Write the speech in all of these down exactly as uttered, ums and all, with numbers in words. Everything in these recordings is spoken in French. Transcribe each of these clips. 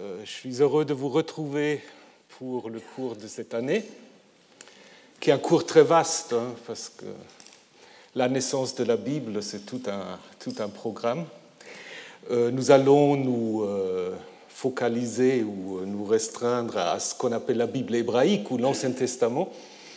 Euh, je suis heureux de vous retrouver pour le cours de cette année, qui est un cours très vaste, hein, parce que la naissance de la Bible, c'est tout un, tout un programme. Euh, nous allons nous euh, focaliser ou nous restreindre à ce qu'on appelle la Bible hébraïque ou l'Ancien Testament.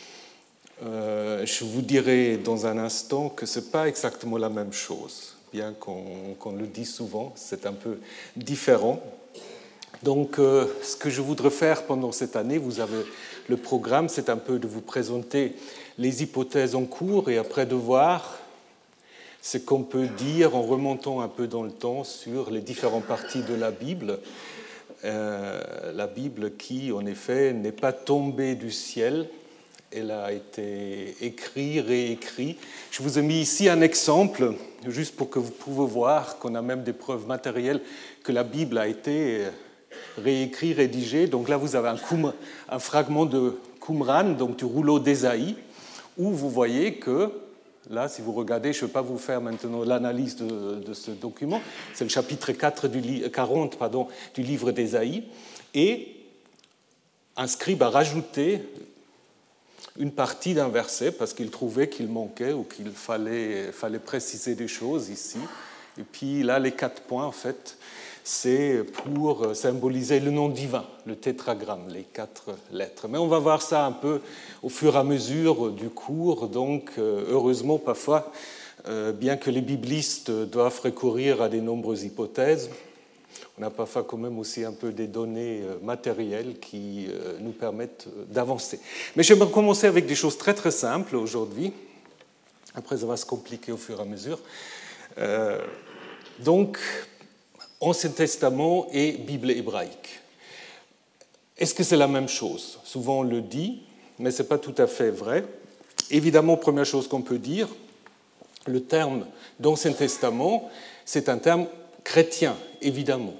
Euh, je vous dirai dans un instant que ce n'est pas exactement la même chose, bien qu'on, qu'on le dise souvent, c'est un peu différent. Donc, euh, ce que je voudrais faire pendant cette année, vous avez le programme, c'est un peu de vous présenter les hypothèses en cours et après de voir ce qu'on peut dire en remontant un peu dans le temps sur les différentes parties de la Bible. Euh, la Bible qui, en effet, n'est pas tombée du ciel, elle a été écrite, réécrite. Je vous ai mis ici un exemple, juste pour que vous puissiez voir qu'on a même des preuves matérielles que la Bible a été réécrit, rédigé. Donc là, vous avez un, Qum, un fragment de Qumran, donc du rouleau d'Ésaïe, où vous voyez que, là, si vous regardez, je ne vais pas vous faire maintenant l'analyse de, de ce document, c'est le chapitre quatre du, quarante pardon, du livre d'Ésaïe, et un scribe a rajouté une partie d'un verset parce qu'il trouvait qu'il manquait ou qu'il fallait, fallait préciser des choses ici. Et puis là, les quatre points, en fait, c'est pour symboliser le nom divin, le tétragramme, les quatre lettres. Mais on va voir ça un peu au fur et à mesure du cours. Donc, heureusement, parfois, bien que les biblistes doivent recourir à de nombreuses hypothèses, on a parfois quand même aussi un peu des données matérielles qui nous permettent d'avancer. Mais j'aimerais commencer avec des choses très très simples aujourd'hui. Après, ça va se compliquer au fur et à mesure. Euh, donc, Ancien Testament et Bible hébraïque. Est-ce que c'est la même chose ? Souvent on le dit, mais ce n'est pas tout à fait vrai. Évidemment, première chose qu'on peut dire, le terme d'Ancien Testament, c'est un terme chrétien, évidemment.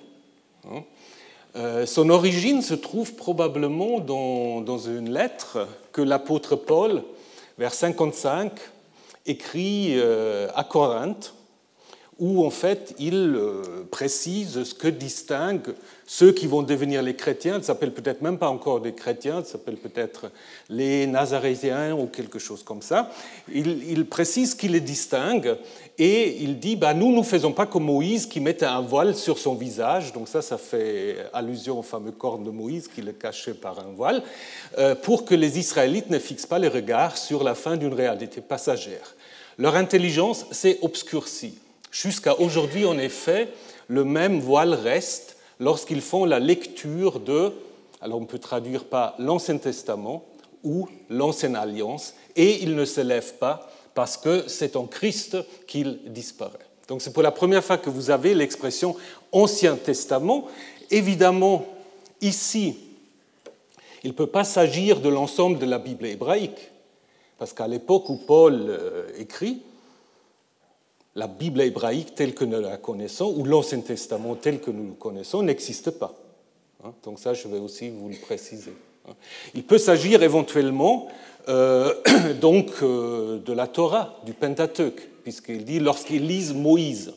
Euh, son origine se trouve probablement dans, dans une lettre que l'apôtre Paul, vers cinquante-cinq, écrit euh, à Corinthe, où en fait il précise ce que distingue ceux qui vont devenir les chrétiens, ils ne s'appellent peut-être même pas encore des chrétiens, ils s'appellent peut-être les Nazaréens ou quelque chose comme ça. Il, il précise ce qui les distingue et il dit bah, « nous, nous ne faisons pas comme Moïse qui mettait un voile sur son visage », donc ça, ça fait allusion au fameux corne de Moïse qui le cachait par un voile, euh, pour que les Israélites ne fixent pas les regards sur la fin d'une réalité passagère. Leur intelligence s'est obscurcie. Jusqu'à aujourd'hui, en effet, le même voile reste lorsqu'ils font la lecture de, alors on peut traduire par l'Ancien Testament ou l'Ancienne Alliance, et il ne se lève pas parce que c'est en Christ qu'il disparaît. Donc c'est pour la première fois que vous avez l'expression Ancien Testament. Évidemment, ici, il ne peut pas s'agir de l'ensemble de la Bible hébraïque, parce qu'à l'époque où Paul écrit, la Bible hébraïque telle que nous la connaissons, ou l'Ancien Testament tel que nous le connaissons, n'existe pas. Donc ça, je vais aussi vous le préciser. Il peut s'agir éventuellement euh, donc, euh, de la Torah, du Pentateuque, puisqu'il dit lorsqu'ils lisent Moïse.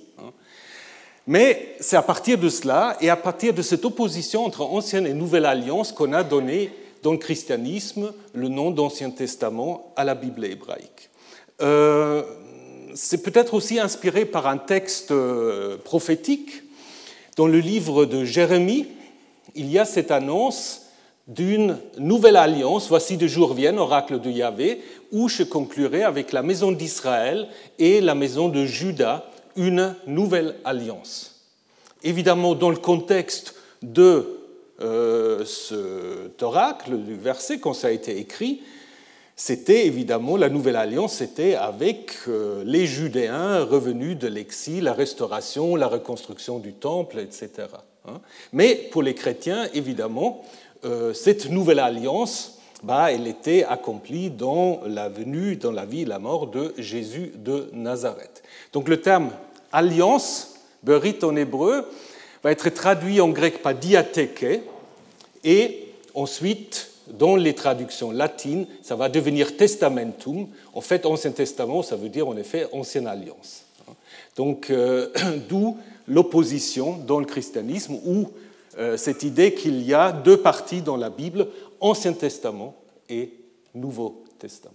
Mais c'est à partir de cela, et à partir de cette opposition entre Ancienne et Nouvelle Alliance, qu'on a donné dans le christianisme le nom d'Ancien Testament à la Bible hébraïque. Euh, C'est peut-être aussi inspiré par un texte prophétique. Dans le livre de Jérémie, il y a cette annonce d'une nouvelle alliance. Voici des jours viennent, oracle de Yahvé, où je conclurai avec la maison d'Israël et la maison de Juda une nouvelle alliance. Évidemment, dans le contexte de euh, cet oracle, du verset, quand ça a été écrit, c'était évidemment, la nouvelle alliance, c'était avec les Judéens revenus de l'exil, la restauration, la reconstruction du temple, et cetera. Mais pour les chrétiens, évidemment, cette nouvelle alliance, bah, elle était accomplie dans la venue, dans la vie et la mort de Jésus de Nazareth. Donc le terme alliance, berit en hébreu, va être traduit en grec par diatheke, et ensuite, dans les traductions latines, ça va devenir testamentum. En fait, Ancien Testament, ça veut dire en effet Ancienne Alliance. Donc, euh, d'où l'opposition dans le christianisme où euh, cette idée qu'il y a deux parties dans la Bible, Ancien Testament et Nouveau Testament.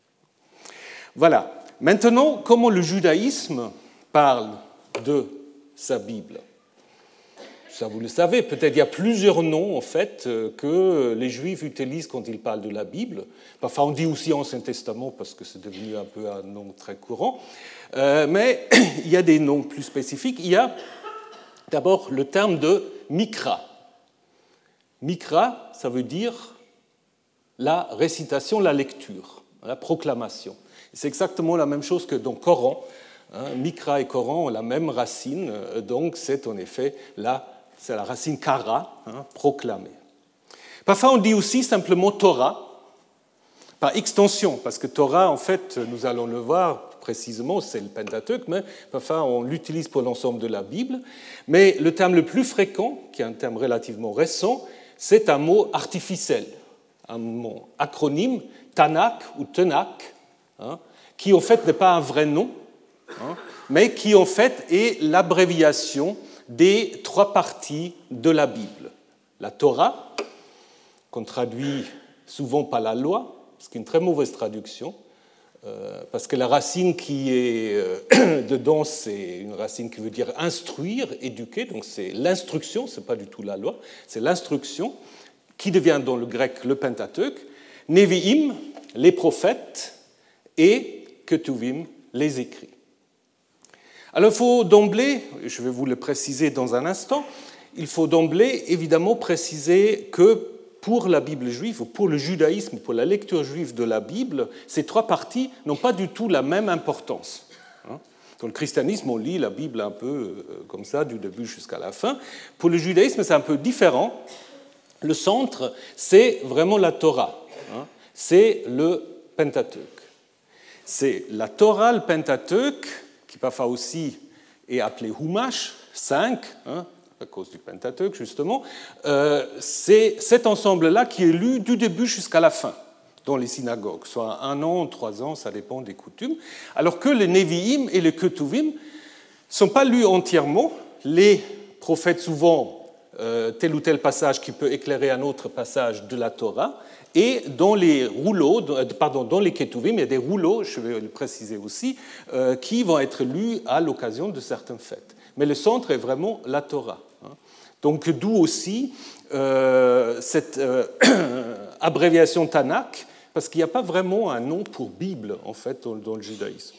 Voilà. Maintenant, comment le judaïsme parle de sa Bible ? Ça, vous le savez, peut-être il y a plusieurs noms, en fait, que les Juifs utilisent quand ils parlent de la Bible. Parfois, on dit aussi Ancien Testament, parce que c'est devenu un peu un nom très courant. Euh, mais il y a des noms plus spécifiques. Il y a d'abord le terme de Mikra. Mikra, ça veut dire la récitation, la lecture, la proclamation. C'est exactement la même chose que dans Coran. Hein, Mikra et Coran ont la même racine, donc c'est en effet la, c'est la racine kara, hein, proclamer. Parfois on dit aussi simplement Torah, par extension, parce que Torah, en fait, nous allons le voir précisément, c'est le Pentateuque, mais parfois on l'utilise pour l'ensemble de la Bible. Mais le terme le plus fréquent, qui est un terme relativement récent, c'est un mot artificiel, un mot acronyme, Tanakh ou Tenak, hein, qui en fait n'est pas un vrai nom, hein, mais qui en fait est l'abréviation des trois parties de la Bible. La Torah, qu'on traduit souvent par la loi, ce qui est une très mauvaise traduction, euh, parce que la racine qui est euh, dedans, c'est une racine qui veut dire instruire, éduquer, donc c'est l'instruction, ce n'est pas du tout la loi, c'est l'instruction, qui devient dans le grec le Pentateuque, Nevi'im, les prophètes, et Ketuvim, les écrits. Alors il faut d'emblée, je vais vous le préciser dans un instant, il faut d'emblée évidemment préciser que pour la Bible juive, ou pour le judaïsme, pour la lecture juive de la Bible, ces trois parties n'ont pas du tout la même importance. Dans le christianisme, on lit la Bible un peu comme ça, du début jusqu'à la fin. Pour le judaïsme, c'est un peu différent. Le centre, c'est vraiment la Torah. C'est le Pentateuque. C'est la Torah, le Pentateuque, qui parfois aussi est appelé Humash, cinq, hein, à cause du Pentateuque justement, euh, c'est cet ensemble-là qui est lu du début jusqu'à la fin dans les synagogues, soit un an, trois ans, ça dépend des coutumes, alors que les Nevi'im et les Ketuvim ne sont pas lus entièrement. Les prophètes, souvent, euh, tel ou tel passage qui peut éclairer un autre passage de la Torah, et dans les rouleaux, pardon, dans les Ketuvim, il y a des rouleaux, je vais le préciser aussi, euh, qui vont être lus à l'occasion de certaines fêtes. Mais le centre est vraiment la Torah. Donc d'où aussi euh, cette euh, abréviation Tanakh, parce qu'il n'y a pas vraiment un nom pour Bible, en fait, dans, dans le judaïsme.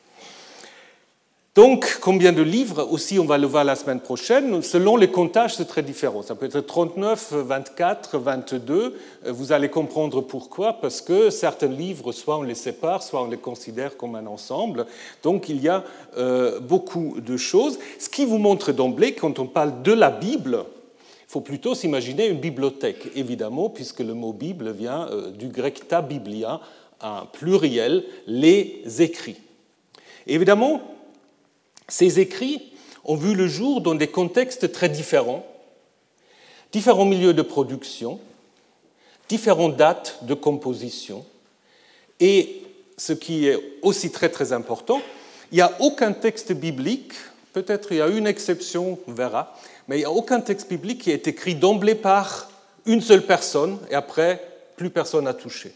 Donc, combien de livres aussi, on va le voir la semaine prochaine. Selon les comptages, c'est très différent. Ça peut être trente-neuf, vingt-quatre, vingt-deux. Vous allez comprendre pourquoi, parce que certains livres, soit on les sépare, soit on les considère comme un ensemble. Donc, il y a euh, beaucoup de choses. Ce qui vous montre d'emblée, quand on parle de la Bible, il faut plutôt s'imaginer une bibliothèque, évidemment, puisque le mot Bible vient euh, du grec ta biblia, un pluriel, les écrits. Évidemment, ces écrits ont vu le jour dans des contextes très différents, différents milieux de production, différentes dates de composition, et ce qui est aussi très très important, il n'y a aucun texte biblique, peut-être il y a une exception, on verra, mais il n'y a aucun texte biblique qui est écrit d'emblée par une seule personne, et après, plus personne n'a touché.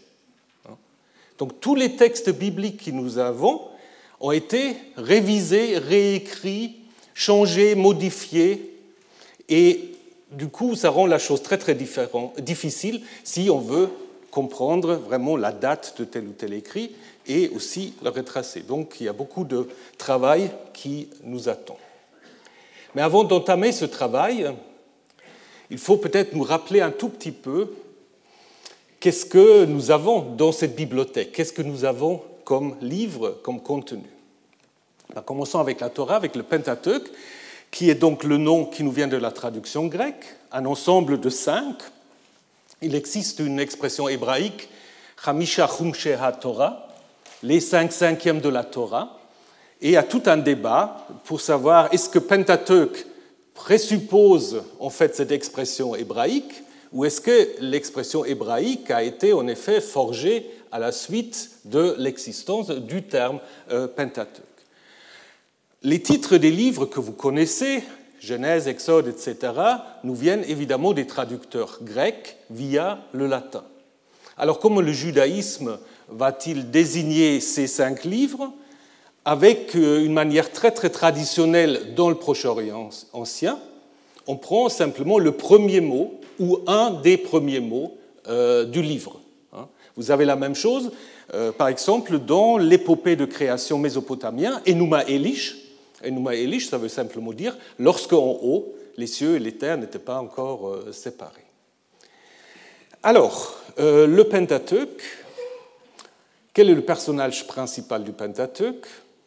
Donc tous les textes bibliques que nous avons ont été révisés, réécrits, changés, modifiés, et du coup, ça rend la chose très très différent, difficile si on veut comprendre vraiment la date de tel ou tel écrit et aussi le retracer. Donc, il y a beaucoup de travail qui nous attend. Mais avant d'entamer ce travail, il faut peut-être nous rappeler un tout petit peu qu'est-ce que nous avons dans cette bibliothèque, qu'est-ce que nous avons comme livre, comme contenu. Commençons avec la Torah, avec le Pentateuque, qui est donc le nom qui nous vient de la traduction grecque, un ensemble de cinq. Il existe une expression hébraïque, Chamisha Chumshei HaTorah, les cinq cinquièmes de la Torah, et il y a tout un débat pour savoir est-ce que Pentateuque présuppose en fait cette expression hébraïque, ou est-ce que l'expression hébraïque a été en effet forgée à la suite de l'existence du terme Pentateuque. Les titres des livres que vous connaissez, Genèse, Exode, et cetera, nous viennent évidemment des traducteurs grecs via le latin. Alors comment le judaïsme va-t-il désigner ces cinq livres? Avec une manière très très traditionnelle dans le Proche-Orient ancien, on prend simplement le premier mot ou un des premiers mots euh, du livre. Vous avez la même chose, euh, par exemple, dans l'épopée de création mésopotamien, Enuma Elish. Enuma Elish, ça veut simplement dire lorsque en haut, les cieux et les terres n'étaient pas encore euh, séparés. Alors, euh, le Pentateuque, quel est le personnage principal du Pentateuque?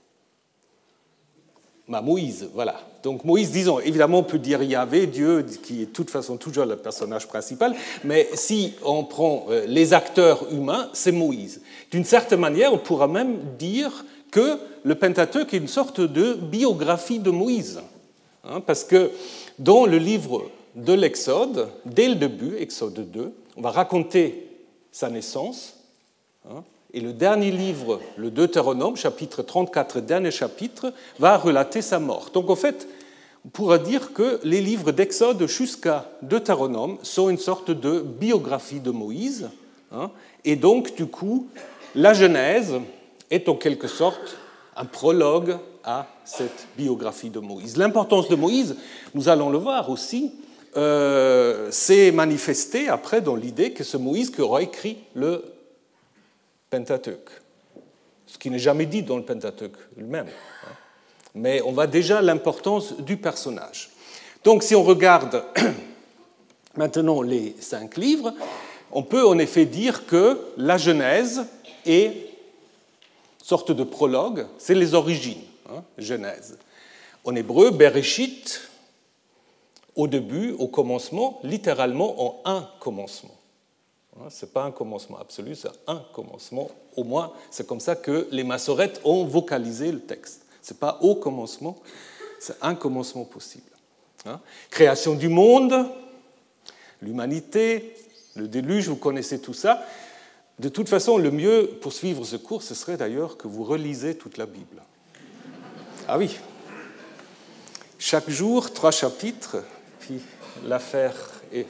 Bah, Moïse, voilà. Donc Moïse, disons, évidemment, on peut dire Yahvé, Dieu, qui est de toute façon toujours le personnage principal, mais si on prend les acteurs humains, c'est Moïse. D'une certaine manière, on pourra même dire que le Pentateuque est une sorte de biographie de Moïse. Hein, parce que dans le livre de l'Exode, dès le début, Exode deux, on va raconter sa naissance, hein, et le dernier livre, le Deutéronome, chapitre trente-quatre, dernier chapitre, va relater sa mort. Donc en fait, on pourra dire que les livres d'Exode jusqu'à Deutéronome sont une sorte de biographie de Moïse. Hein, et donc, du coup, la Genèse est en quelque sorte un prologue à cette biographie de Moïse. L'importance de Moïse, nous allons le voir aussi, euh, s'est manifestée après dans l'idée que c'est Moïse qui aura écrit le Pentateuque, ce qui n'est jamais dit dans le Pentateuque lui-même. Mais on voit déjà l'importance du personnage. Donc si on regarde maintenant les cinq livres, on peut en effet dire que la Genèse est une sorte de prologue, c'est les origines, hein, Genèse. En hébreu, Bereshit, au début, au commencement, littéralement en un commencement. Ce n'est pas un commencement absolu, c'est un commencement. Au moins, c'est comme ça que les massorètes ont vocalisé le texte. Ce n'est pas au commencement, c'est un commencement possible. Hein? Création du monde, l'humanité, le déluge, vous connaissez tout ça. De toute façon, le mieux pour suivre ce cours, ce serait d'ailleurs que vous relisez toute la Bible. Ah oui. Chaque jour, trois chapitres, puis l'affaire est...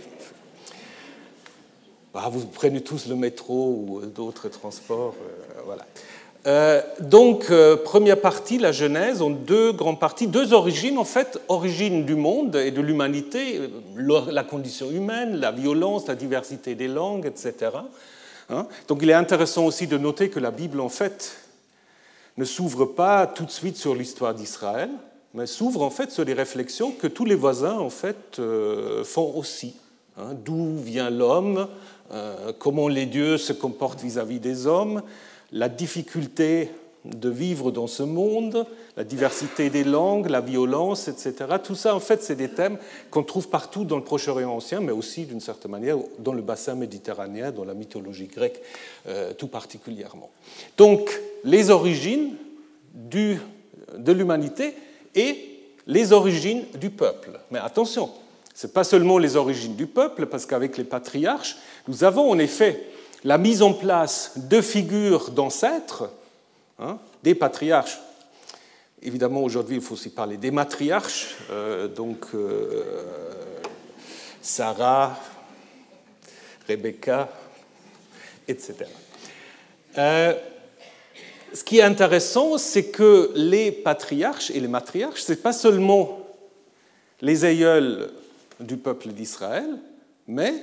Ah, vous prenez tous le métro ou d'autres transports, euh, voilà. Euh, donc, euh, première partie, la Genèse, en deux grandes parties, deux origines, en fait, origine du monde et de l'humanité, la condition humaine, la violence, la diversité des langues, et cetera. Hein? Donc, il est intéressant aussi de noter que la Bible, en fait, ne s'ouvre pas tout de suite sur l'histoire d'Israël, mais s'ouvre, en fait, sur des réflexions que tous les voisins, en fait, euh, font aussi. Hein? D'où vient l'homme ? Euh, comment les dieux se comportent vis-à-vis des hommes, la difficulté de vivre dans ce monde, la diversité des langues, la violence, et cetera. Tout ça, en fait, c'est des thèmes qu'on trouve partout dans le Proche-Orient ancien, mais aussi, d'une certaine manière, dans le bassin méditerranéen, dans la mythologie grecque, euh, tout particulièrement. Donc, les origines du, de l'humanité et les origines du peuple. Mais attention, ce n'est pas seulement les origines du peuple, parce qu'avec les patriarches, nous avons en effet la mise en place de figures d'ancêtres, hein, des patriarches. Évidemment, aujourd'hui, il faut aussi parler des matriarches, euh, donc euh, Sarah, Rebecca, et cetera. Euh, ce qui est intéressant, c'est que les patriarches et les matriarches, ce n'est pas seulement les aïeuls du peuple d'Israël, mais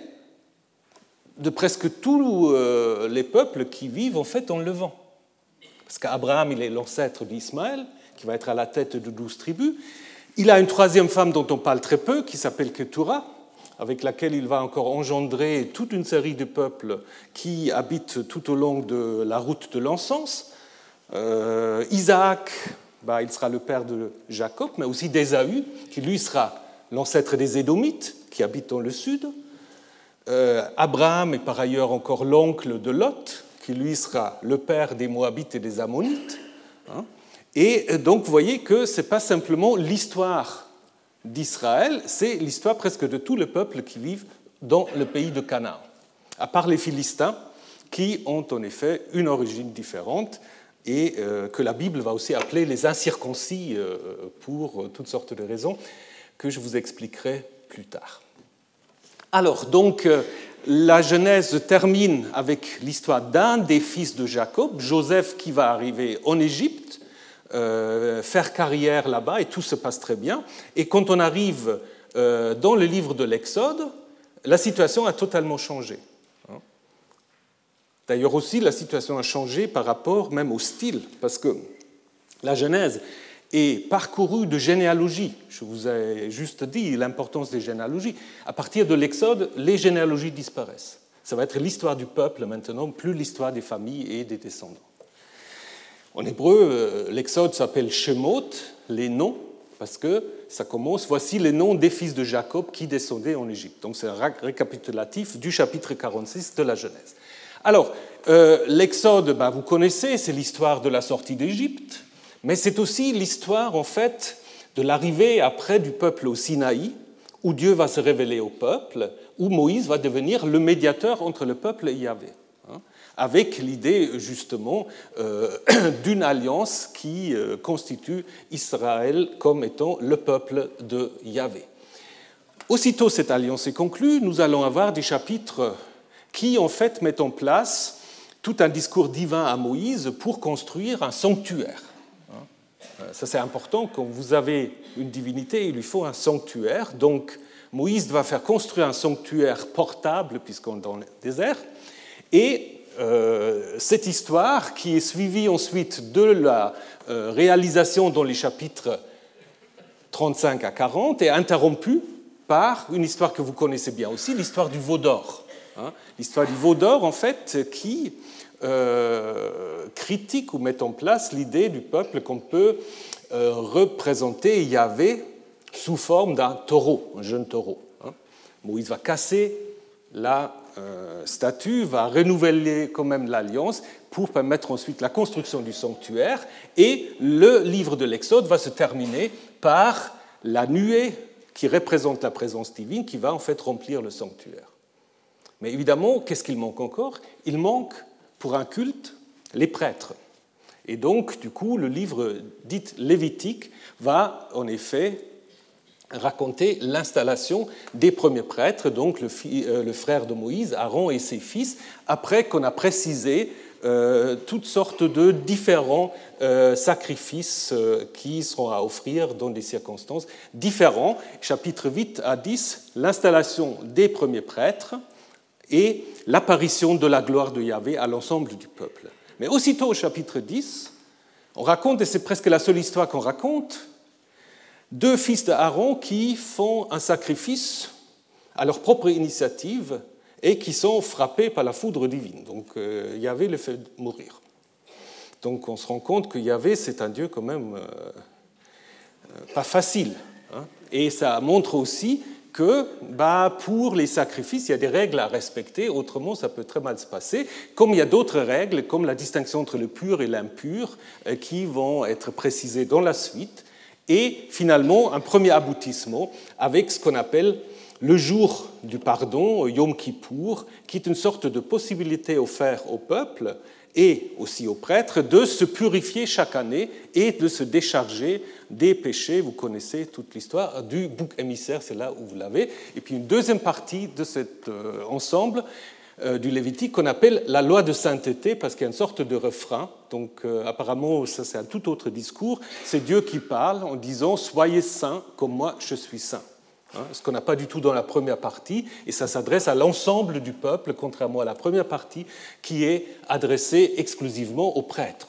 de presque tous les peuples qui vivent en fait en Levant. Parce qu'Abraham, il est l'ancêtre d'Ismaël, qui va être à la tête de douze tribus. Il a une troisième femme dont on parle très peu, qui s'appelle Ketura, avec laquelle il va encore engendrer toute une série de peuples qui habitent tout au long de la route de l'encens. Euh, Isaac, bah, il sera le père de Jacob, mais aussi d'Ésaü, qui lui sera l'ancêtre des Édomites, qui habitent dans le sud. Euh, Abraham est par ailleurs encore l'oncle de Lot, qui lui sera le père des Moabites et des Ammonites. Hein. Et donc vous voyez que ce n'est pas simplement l'histoire d'Israël, c'est l'histoire presque de tous les peuples qui vivent dans le pays de Canaan, à part les Philistins, qui ont en effet une origine différente et euh, que la Bible va aussi appeler les incirconcis euh, pour toutes sortes de raisons que je vous expliquerai plus tard. Alors, donc, la Genèse termine avec l'histoire d'un des fils de Jacob, Joseph, qui va arriver en Égypte, euh, faire carrière là-bas, et tout se passe très bien. Et quand on arrive euh, dans le livre de l'Exode, la situation a totalement changé. D'ailleurs aussi, la situation a changé par rapport même au style, parce que la Genèse est parcourue de généalogies. Je vous ai juste dit l'importance des généalogies. À partir de l'Exode, les généalogies disparaissent. Ça va être l'histoire du peuple maintenant, plus l'histoire des familles et des descendants. En hébreu, l'Exode s'appelle Shemot, les noms, parce que ça commence, voici les noms des fils de Jacob qui descendaient en Égypte. Donc c'est un récapitulatif du chapitre quarante-six de la Genèse. Alors, euh, l'Exode, ben, vous connaissez, c'est l'histoire de la sortie d'Égypte, mais c'est aussi l'histoire, en fait, de l'arrivée après du peuple au Sinaï, où Dieu va se révéler au peuple, où Moïse va devenir le médiateur entre le peuple et Yahvé, hein, avec l'idée, justement, euh, d'une alliance qui euh, constitue Israël comme étant le peuple de Yahvé. Aussitôt cette alliance est conclue, nous allons avoir des chapitres qui, en fait, mettent en place tout un discours divin à Moïse pour construire un sanctuaire. Ça, c'est important. Quand vous avez une divinité, il lui faut un sanctuaire. Donc, Moïse va faire construire un sanctuaire portable, puisqu'on est dans le désert. Et euh, cette histoire, qui est suivie ensuite de la euh, réalisation dans les chapitres trente-cinq à quarante, est interrompue par une histoire que vous connaissez bien aussi, l'histoire du veau d'or. Hein, l'histoire du veau d'or, en fait, qui euh, critique ou met en place l'idée du peuple qu'on peut euh, représenter Yahvé sous forme d'un taureau, un jeune taureau. Hein. Moïse va casser la euh, statue, va renouveler quand même l'alliance pour permettre ensuite la construction du sanctuaire, et le livre de l'Exode va se terminer par la nuée qui représente la présence divine, qui va en fait remplir le sanctuaire. Mais évidemment, qu'est-ce qu'il manque encore ? Il manque, pour un culte, les prêtres. Et donc, du coup, le livre dit lévitique va, en effet, raconter l'installation des premiers prêtres, donc le, fi- euh, le frère de Moïse, Aaron et ses fils, après qu'on a précisé euh, toutes sortes de différents euh, sacrifices euh, qui seront à offrir dans des circonstances différentes. Chapitres huit à dix, l'installation des premiers prêtres, et l'apparition de la gloire de Yahvé à l'ensemble du peuple. Mais aussitôt au chapitre dix, on raconte, et c'est presque la seule histoire qu'on raconte, deux fils d'Aaron qui font un sacrifice à leur propre initiative et qui sont frappés par la foudre divine. Donc euh, Yahvé les fait mourir. Donc on se rend compte que Yahvé, c'est un Dieu quand même euh, euh, pas facile. Hein. Et ça montre aussi que bah, pour les sacrifices, il y a des règles à respecter, autrement ça peut très mal se passer, comme il y a d'autres règles, comme la distinction entre le pur et l'impur, euh, qui vont être précisées dans la suite, et finalement un premier aboutissement avec ce qu'on appelle le jour du pardon, Yom Kippour, qui est une sorte de possibilité offerte au peuple et aussi aux prêtres de se purifier chaque année et de se décharger des péchés. Vous connaissez toute l'histoire du bouc émissaire, c'est là où vous l'avez. Et puis une deuxième partie de cet euh, ensemble euh, du Lévitique qu'on appelle la loi de sainteté, parce qu'il y a une sorte de refrain. Donc euh, apparemment, ça c'est un tout autre discours. C'est Dieu qui parle en disant « Soyez saints comme moi je suis saint ». Hein, ce qu'on n'a pas du tout dans la première partie, et ça s'adresse à l'ensemble du peuple, contrairement à la première partie qui est adressée exclusivement aux prêtres.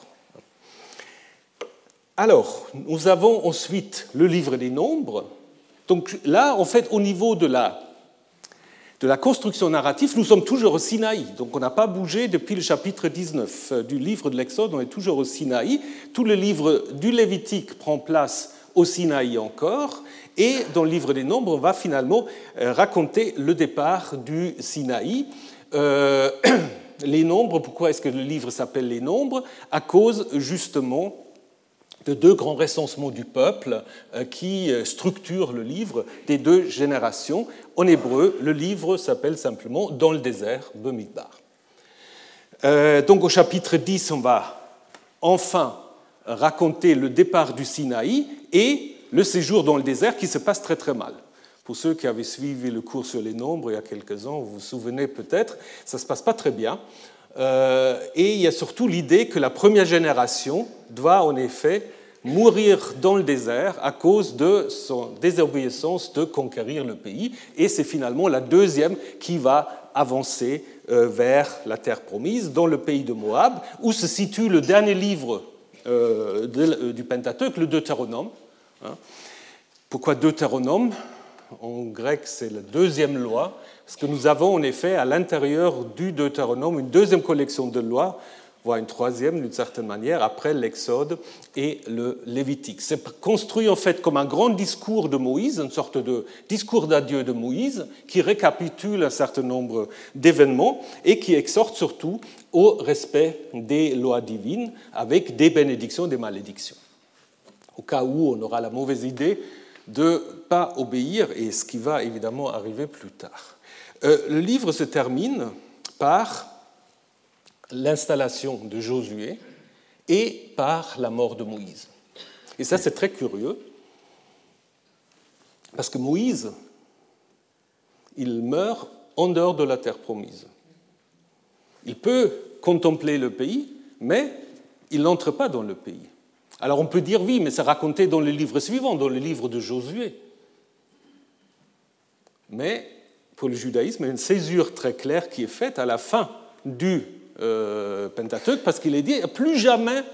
Alors, nous avons ensuite le livre des Nombres. Donc là, en fait, au niveau de la, de la construction narrative, nous sommes toujours au Sinaï. Donc on n'a pas bougé depuis le chapitre dix-neuf du livre de l'Exode, on est toujours au Sinaï. Tout le livre du Lévitique prend place au Sinaï encore. Et dans le livre des Nombres, on va finalement raconter le départ du Sinaï. Euh, les Nombres, pourquoi est-ce que le livre s'appelle Les Nombres ? À cause justement de deux grands recensements du peuple qui structurent le livre des deux générations. En hébreu, le livre s'appelle simplement « Dans le désert » Bemidbar. Euh, donc au chapitre dix, on va enfin raconter le départ du Sinaï et le séjour dans le désert qui se passe très très mal. Pour ceux qui avaient suivi le cours sur les nombres il y a quelques ans, vous vous souvenez peut-être, ça ne se passe pas très bien. Euh, et il y a surtout l'idée que la première génération doit en effet mourir dans le désert à cause de son désobéissance de conquérir le pays. Et c'est finalement la deuxième qui va avancer euh, vers la terre promise, dans le pays de Moab, où se situe le dernier livre euh, de, euh, du Pentateuque, le Deutéronome. Hein. Pourquoi Deutéronome ? En grec, c'est la deuxième loi, parce que nous avons en effet à l'intérieur du Deutéronome une deuxième collection de lois, voire une troisième d'une certaine manière, après l'Exode et le Lévitique. C'est construit en fait comme un grand discours de Moïse, une sorte de discours d'adieu de Moïse, qui récapitule un certain nombre d'événements et qui exhorte surtout au respect des lois divines avec des bénédictions et des malédictions. Au cas où on aura la mauvaise idée de ne pas obéir, et ce qui va évidemment arriver plus tard. Euh, le livre se termine par l'installation de Josué et par la mort de Moïse. Et ça, c'est très curieux, parce que Moïse, il meurt en dehors de la terre promise. Il peut contempler le pays, mais il n'entre pas dans le pays. Alors on peut dire oui, mais c'est raconté dans le livre suivant, dans le livre de Josué. Mais pour le judaïsme, il y a une césure très claire qui est faite à la fin du euh, Pentateuque, parce qu'il est dit « plus jamais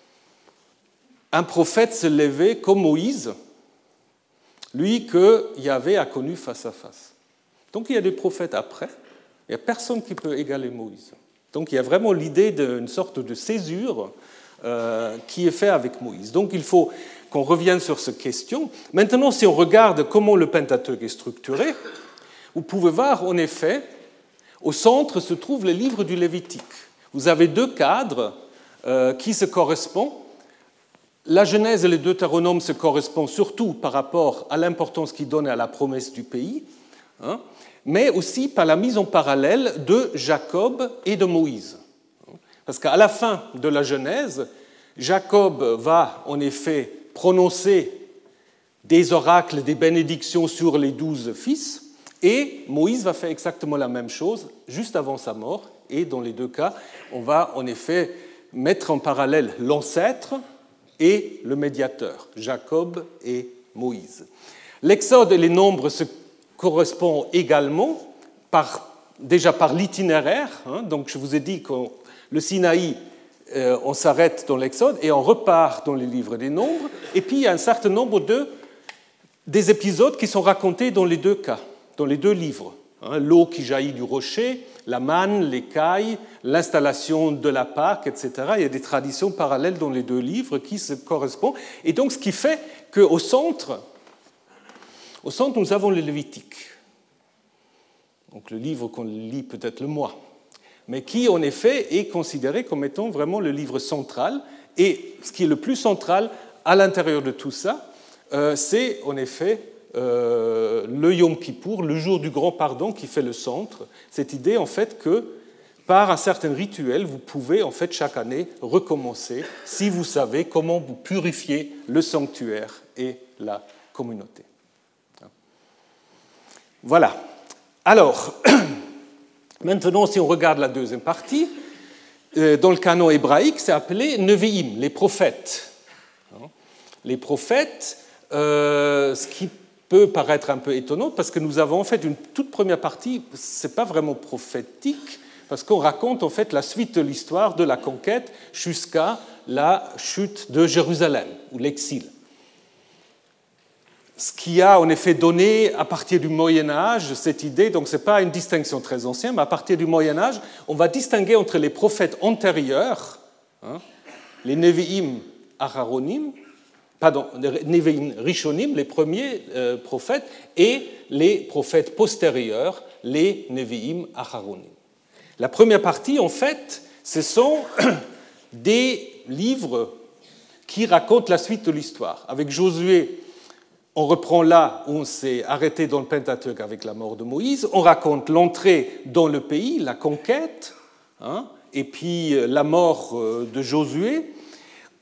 un prophète se levait comme Moïse, lui que Yahvé a connu face à face. » Donc il y a des prophètes après, il n'y a personne qui peut égaler Moïse. Donc il y a vraiment l'idée d'une sorte de césure euh, qui est faite avec Moïse. Donc il faut qu'on revienne sur cette question. Maintenant, si on regarde comment le Pentateuque est structuré, vous pouvez voir en effet, au centre se trouve le livre du Lévitique. Vous avez deux cadres euh, qui se correspondent. La Genèse et le Deutéronome se correspondent surtout par rapport à l'importance qu'ils donnent à la promesse du pays, hein, mais aussi par la mise en parallèle de Jacob et de Moïse. Parce qu'à la fin de la Genèse, Jacob va en effet prononcer des oracles, des bénédictions sur les douze fils, et Moïse va faire exactement la même chose juste avant sa mort, et dans les deux cas, on va en effet mettre en parallèle l'ancêtre et le médiateur, Jacob et Moïse. L'Exode et les nombres se correspondent également par, déjà par l'itinéraire. Hein, donc je vous ai dit que le Sinaï, euh, on s'arrête dans l'Exode et on repart dans les livres des nombres. Et puis il y a un certain nombre de, des épisodes qui sont racontés dans les deux cas, dans les deux livres. Hein, l'eau qui jaillit du rocher, la manne, l'écaille, l'installation de la Pâque, et cetera. Il y a des traditions parallèles dans les deux livres qui se correspondent. Et donc, ce qui fait qu'au centre, au centre, nous avons le Lévitique. Donc, le livre qu'on lit peut-être le moins, mais qui, en effet, est considéré comme étant vraiment le livre central. Et ce qui est le plus central à l'intérieur de tout ça, euh, c'est, en effet, Euh, le Yom Kippour, le jour du grand pardon qui fait le centre, cette idée en fait que par un certain rituel, vous pouvez en fait chaque année recommencer si vous savez comment vous purifier le sanctuaire et la communauté. Voilà. Alors, maintenant si on regarde la deuxième partie, dans le canon hébraïque, c'est appelé Nevi'im, les prophètes. Les prophètes, euh, ce qui peut paraître un peu étonnant parce que nous avons en fait une toute première partie, ce n'est pas vraiment prophétique, parce qu'on raconte en fait la suite de l'histoire de la conquête jusqu'à la chute de Jérusalem, ou l'exil. Ce qui a en effet donné à partir du Moyen-Âge cette idée, donc ce n'est pas une distinction très ancienne, mais à partir du Moyen-Âge, on va distinguer entre les prophètes antérieurs, hein, les Nevi'im Aharonim, pardon, les Nevi'im Rishonim, les premiers euh, prophètes, et les prophètes postérieurs, les Nevi'im Aharonim. La première partie, en fait, ce sont des livres qui racontent la suite de l'histoire. Avec Josué, on reprend là où on s'est arrêté dans le Pentateuque avec la mort de Moïse, on raconte l'entrée dans le pays, la conquête, hein, et puis la mort de Josué.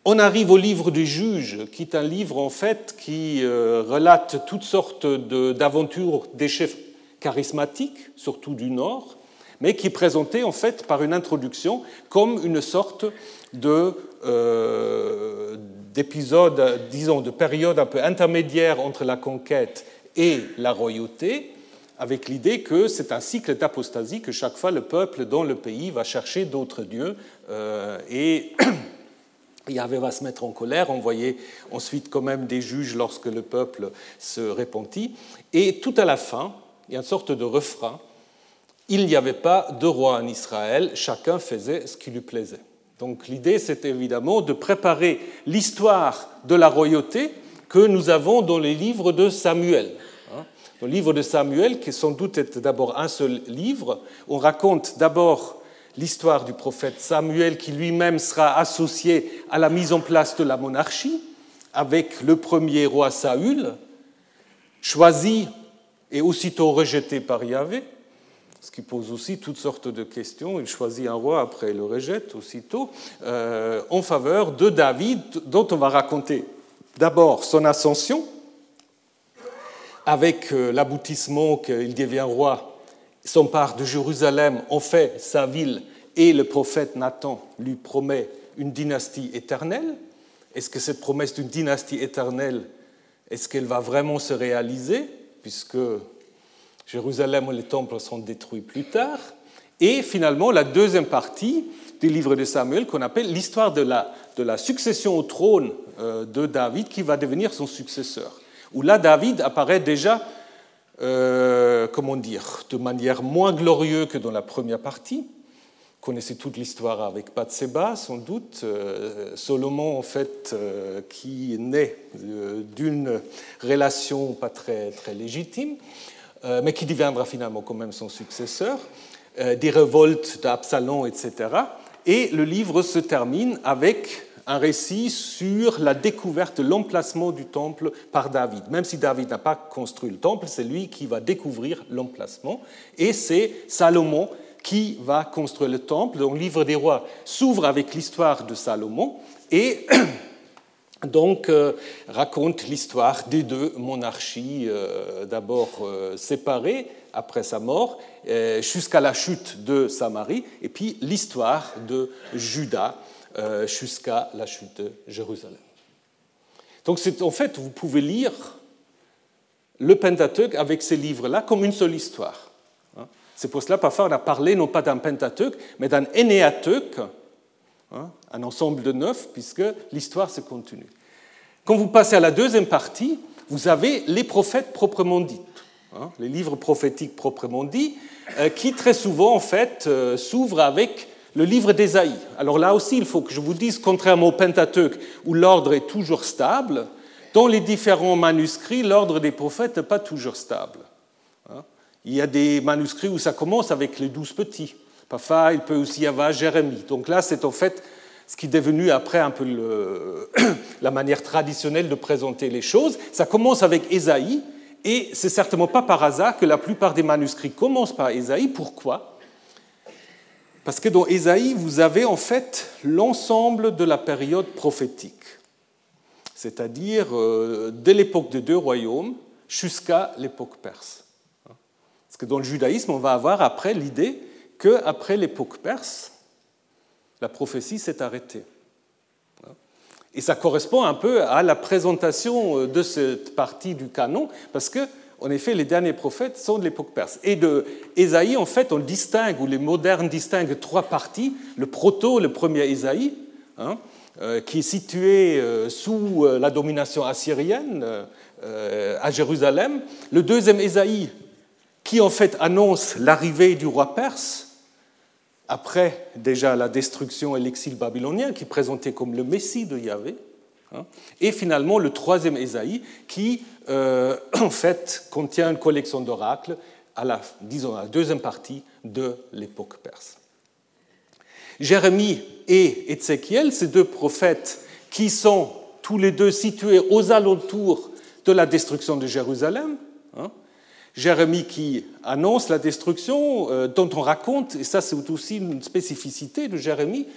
On arrive au livre des Juges, qui est un livre en fait qui euh, relate toutes sortes de, d'aventures des chefs charismatiques, surtout du Nord, mais qui est présenté en fait par une introduction comme une sorte de, euh, d'épisode, disons, de période un peu intermédiaire entre la conquête et la royauté, avec l'idée que c'est un cycle d'apostasie, que chaque fois le peuple dans le pays va chercher d'autres dieux euh, et Yahvé va se mettre en colère. On voyait ensuite quand même des juges lorsque le peuple se repentit. Et tout à la fin, il y a une sorte de refrain. Il n'y avait pas de roi en Israël, chacun faisait ce qui lui plaisait. Donc l'idée, c'est évidemment de préparer l'histoire de la royauté que nous avons dans les livres de Samuel. Dans le livre de Samuel, qui sans doute est d'abord un seul livre, on raconte d'abord l'histoire du prophète Samuel qui lui-même sera associé à la mise en place de la monarchie avec le premier roi Saül, choisi et aussitôt rejeté par Yahvé, ce qui pose aussi toutes sortes de questions. Il choisit un roi, après il le rejette aussitôt, euh, en faveur de David, dont on va raconter d'abord son ascension, avec l'aboutissement qu'il devient roi, s'empare de Jérusalem, en fait sa ville, et le prophète Nathan lui promet une dynastie éternelle. Est-ce que cette promesse d'une dynastie éternelle, est-ce qu'elle va vraiment se réaliser, puisque Jérusalem et les temples sont détruits plus tard? Et finalement, la deuxième partie du livre de Samuel, qu'on appelle l'histoire de la, de la succession au trône de David, qui va devenir son successeur. Où là, David apparaît déjà, euh, comment dire, de manière moins glorieuse que dans la première partie. Vous connaissez toute l'histoire avec Bathséba, sans doute. Euh, Salomon, en fait, euh, qui naît euh, d'une relation pas très, très légitime, euh, mais qui deviendra finalement quand même son successeur. Euh, des révoltes d'Absalom, et cetera. Et le livre se termine avec un récit sur la découverte de l'emplacement du temple par David. Même si David n'a pas construit le temple, c'est lui qui va découvrir l'emplacement. Et c'est Salomon qui va construire le temple. Donc, le livre des rois s'ouvre avec l'histoire de Salomon et donc euh, raconte l'histoire des deux monarchies, euh, d'abord euh, séparées après sa mort, euh, jusqu'à la chute de Samarie, et puis l'histoire de Juda, Euh, jusqu'à la chute de Jérusalem. Donc, c'est, en fait, vous pouvez lire le Pentateuque avec ces livres-là comme une seule histoire. C'est pour cela, parfois, on a parlé non pas d'un Pentateuque, mais d'un Énéateuque, un ensemble de neuf, puisque l'histoire se continue. Quand vous passez à la deuxième partie, vous avez les prophètes proprement dits, les livres prophétiques proprement dits, qui très souvent, en fait, s'ouvrent avec le livre d'Ésaïe. Alors là aussi, il faut que je vous dise, contrairement au Pentateuque, où l'ordre est toujours stable, dans les différents manuscrits, l'ordre des prophètes n'est pas toujours stable. Il y a des manuscrits où ça commence avec les douze petits. Parfois, il peut aussi y avoir Jérémie. Donc là, c'est en fait ce qui est devenu après un peu le, la manière traditionnelle de présenter les choses. Ça commence avec Ésaïe, et c'est certainement pas par hasard que la plupart des manuscrits commencent par Ésaïe. Pourquoi ? Parce que dans Ésaïe, vous avez en fait l'ensemble de la période prophétique, c'est-à-dire euh, dès l'époque des deux royaumes jusqu'à l'époque perse. Parce que dans le judaïsme, on va avoir après l'idée qu'après l'époque perse, la prophétie s'est arrêtée. Et ça correspond un peu à la présentation de cette partie du canon, parce que en effet, les derniers prophètes sont de l'époque perse. Et de Ésaïe, en fait, on distingue, ou les modernes distinguent trois parties. Le proto, le premier Ésaïe, hein, euh, qui est situé euh, sous euh, la domination assyrienne euh, à Jérusalem. Le deuxième Ésaïe, qui en fait annonce l'arrivée du roi perse, après déjà la destruction et l'exil babylonien, qui est présenté comme le Messie de Yahvé. Hein, et finalement, le troisième Ésaïe, qui Euh, en fait, contient une collection d'oracles à la, disons, à la deuxième partie de l'époque perse. Jérémie et Ézéchiel, ces deux prophètes qui sont tous les deux situés aux alentours de la destruction de Jérusalem. Hein. Jérémie qui annonce la destruction, euh, dont on raconte, et ça c'est aussi une spécificité de Jérémie,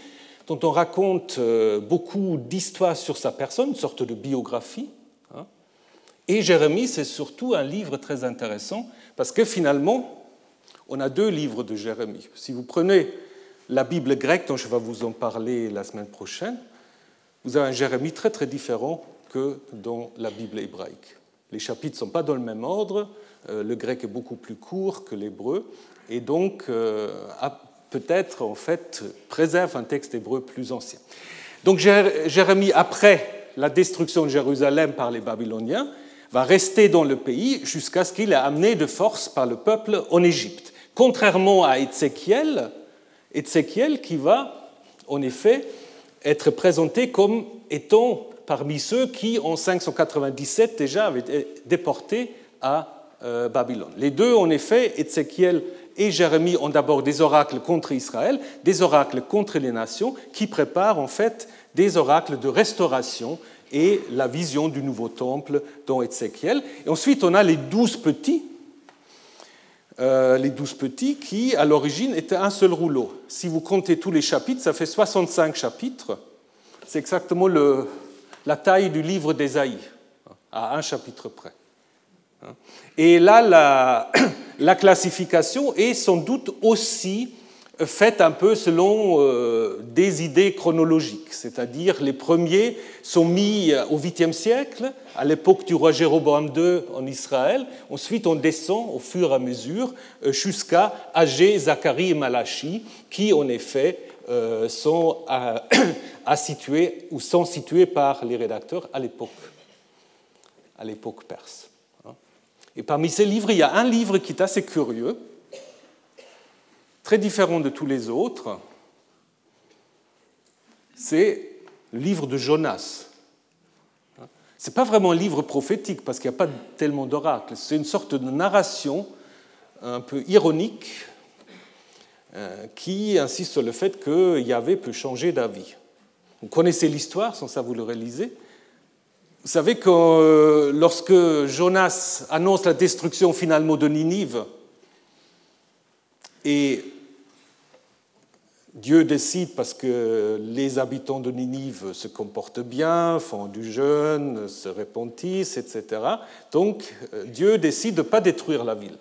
dont on raconte beaucoup d'histoires sur sa personne, une sorte de biographie. Et Jérémie, c'est surtout un livre très intéressant, parce que finalement, on a deux livres de Jérémie. Si vous prenez la Bible grecque, dont je vais vous en parler la semaine prochaine, vous avez un Jérémie très très différent que dans la Bible hébraïque. Les chapitres ne sont pas dans le même ordre, le grec est beaucoup plus court que l'hébreu, et donc euh, peut-être en fait préserve un texte hébreu plus ancien. Donc Jérémie, après la destruction de Jérusalem par les Babyloniens, va rester dans le pays jusqu'à ce qu'il est amené de force par le peuple en Égypte. Contrairement à Ézéchiel, Ézéchiel qui va en effet être présenté comme étant parmi ceux qui, en cinq cent quatre-vingt-dix-sept, déjà avaient été déportés à euh, Babylone. Les deux, en effet, Ézéchiel et Jérémie, ont d'abord des oracles contre Israël, des oracles contre les nations, qui préparent en fait des oracles de restauration et la vision du nouveau temple dans Ézéchiel. Et ensuite, on a les douze petits, euh, les douze petits qui, à l'origine, étaient un seul rouleau. Si vous comptez tous les chapitres, ça fait soixante-cinq chapitres. C'est exactement le, la taille du livre d'Ésaïe, à un chapitre près. Et là, la, la classification est sans doute aussi faite un peu selon euh, des idées chronologiques, c'est-à-dire les premiers sont mis au huitième siècle, à l'époque du roi Jéroboam deux en Israël, ensuite on descend au fur et à mesure jusqu'à Agé, Zacharie et Malachi, qui en effet euh, sont à, à situer ou sont situés par les rédacteurs à l'époque, à l'époque perse. Et parmi ces livres, il y a un livre qui est assez curieux, très différent de tous les autres, c'est le livre de Jonas. Ce n'est pas vraiment un livre prophétique, parce qu'il n'y a pas tellement d'oracles. C'est une sorte de narration un peu ironique qui insiste sur le fait que Yahvé peut changer d'avis. Vous connaissez l'histoire, sans ça vous le réalisez. Vous savez que lorsque Jonas annonce la destruction finalement de Ninive, et Dieu décide, parce que les habitants de Ninive se comportent bien, font du jeûne, se repentissent, et cetera. Donc Dieu décide de ne pas détruire la ville.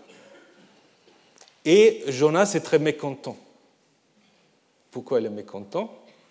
Et Jonas est très mécontent. Pourquoi il est mécontent ?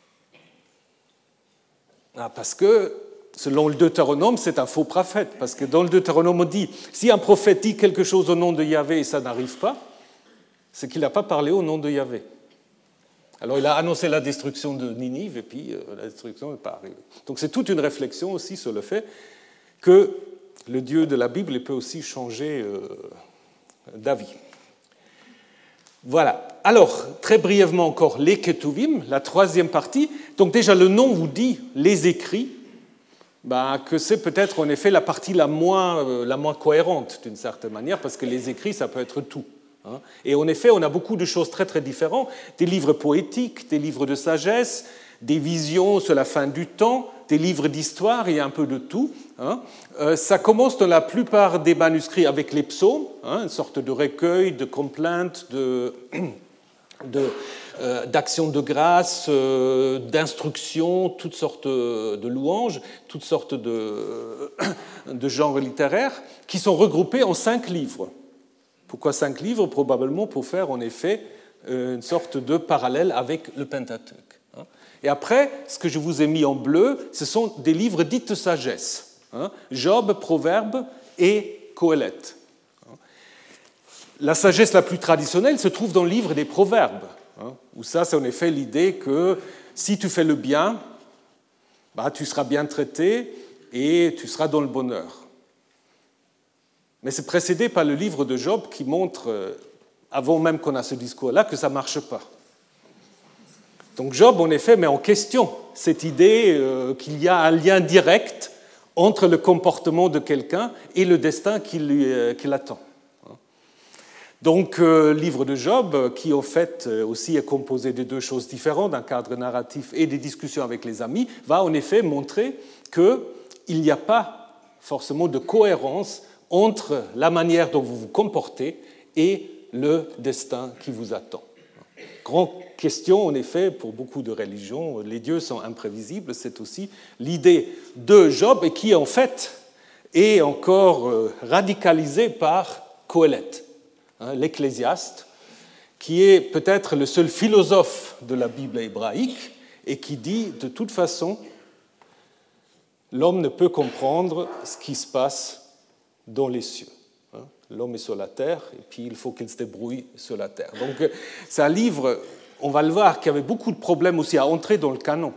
Ah, parce que, selon le Deutéronome, c'est un faux prophète. Parce que dans le Deutéronome, on dit, si un prophète dit quelque chose au nom de Yahvé et ça n'arrive pas, c'est qu'il n'a pas parlé au nom de Yahvé. Alors il a annoncé la destruction de Ninive et puis euh, la destruction n'est pas arrivée. Donc c'est toute une réflexion aussi sur le fait que le Dieu de la Bible peut aussi changer euh, d'avis. Voilà. Alors, très brièvement encore, les Ketuvim, la troisième partie. Donc déjà le nom vous dit les écrits, ben, que c'est peut-être en effet la partie la moins, euh, la moins cohérente d'une certaine manière, parce que les écrits, ça peut être tout. Et en effet, on a beaucoup de choses très très différentes, des livres poétiques, des livres de sagesse, des visions sur la fin du temps, des livres d'histoire, il y a un peu de tout. Ça commence dans la plupart des manuscrits avec les psaumes, une sorte de recueil, de complaintes, de, de, euh, d'actions de grâce, euh, d'instructions, toutes sortes de louanges, toutes sortes de, de genres littéraires, qui sont regroupés en cinq livres. Pourquoi cinq livres ? Probablement pour faire en effet une sorte de parallèle avec le Pentateuque. Et après, ce que je vous ai mis en bleu, ce sont des livres dits de sagesse. Job, Proverbes et Qoéleth. La sagesse la plus traditionnelle se trouve dans le livre des Proverbes, où ça, c'est en effet l'idée que si tu fais le bien, bah, tu seras bien traité et tu seras dans le bonheur. Mais c'est précédé par le livre de Job qui montre, avant même qu'on a ce discours-là, que ça ne marche pas. Donc Job, en effet, met en question cette idée euh, qu'il y a un lien direct entre le comportement de quelqu'un et le destin qui, lui, euh, qui l'attend. Donc le euh, livre de Job, qui en fait aussi est composé de deux choses différentes, d'un cadre narratif et des discussions avec les amis, va en effet montrer qu'il n'y a pas forcément de cohérence entre la manière dont vous vous comportez et le destin qui vous attend. grande question, en effet, pour beaucoup de religions, les dieux sont imprévisibles, c'est aussi l'idée de Job, et qui, en fait, est encore radicalisée par Qoéleth, hein, l'Ecclésiaste, qui est peut-être le seul philosophe de la Bible hébraïque, et qui dit, de toute façon, l'homme ne peut comprendre ce qui se passe dans les cieux. L'homme est sur la terre, et puis il faut qu'il se débrouille sur la terre. Donc c'est un livre, on va le voir, qui avait beaucoup de problèmes aussi à entrer dans le canon.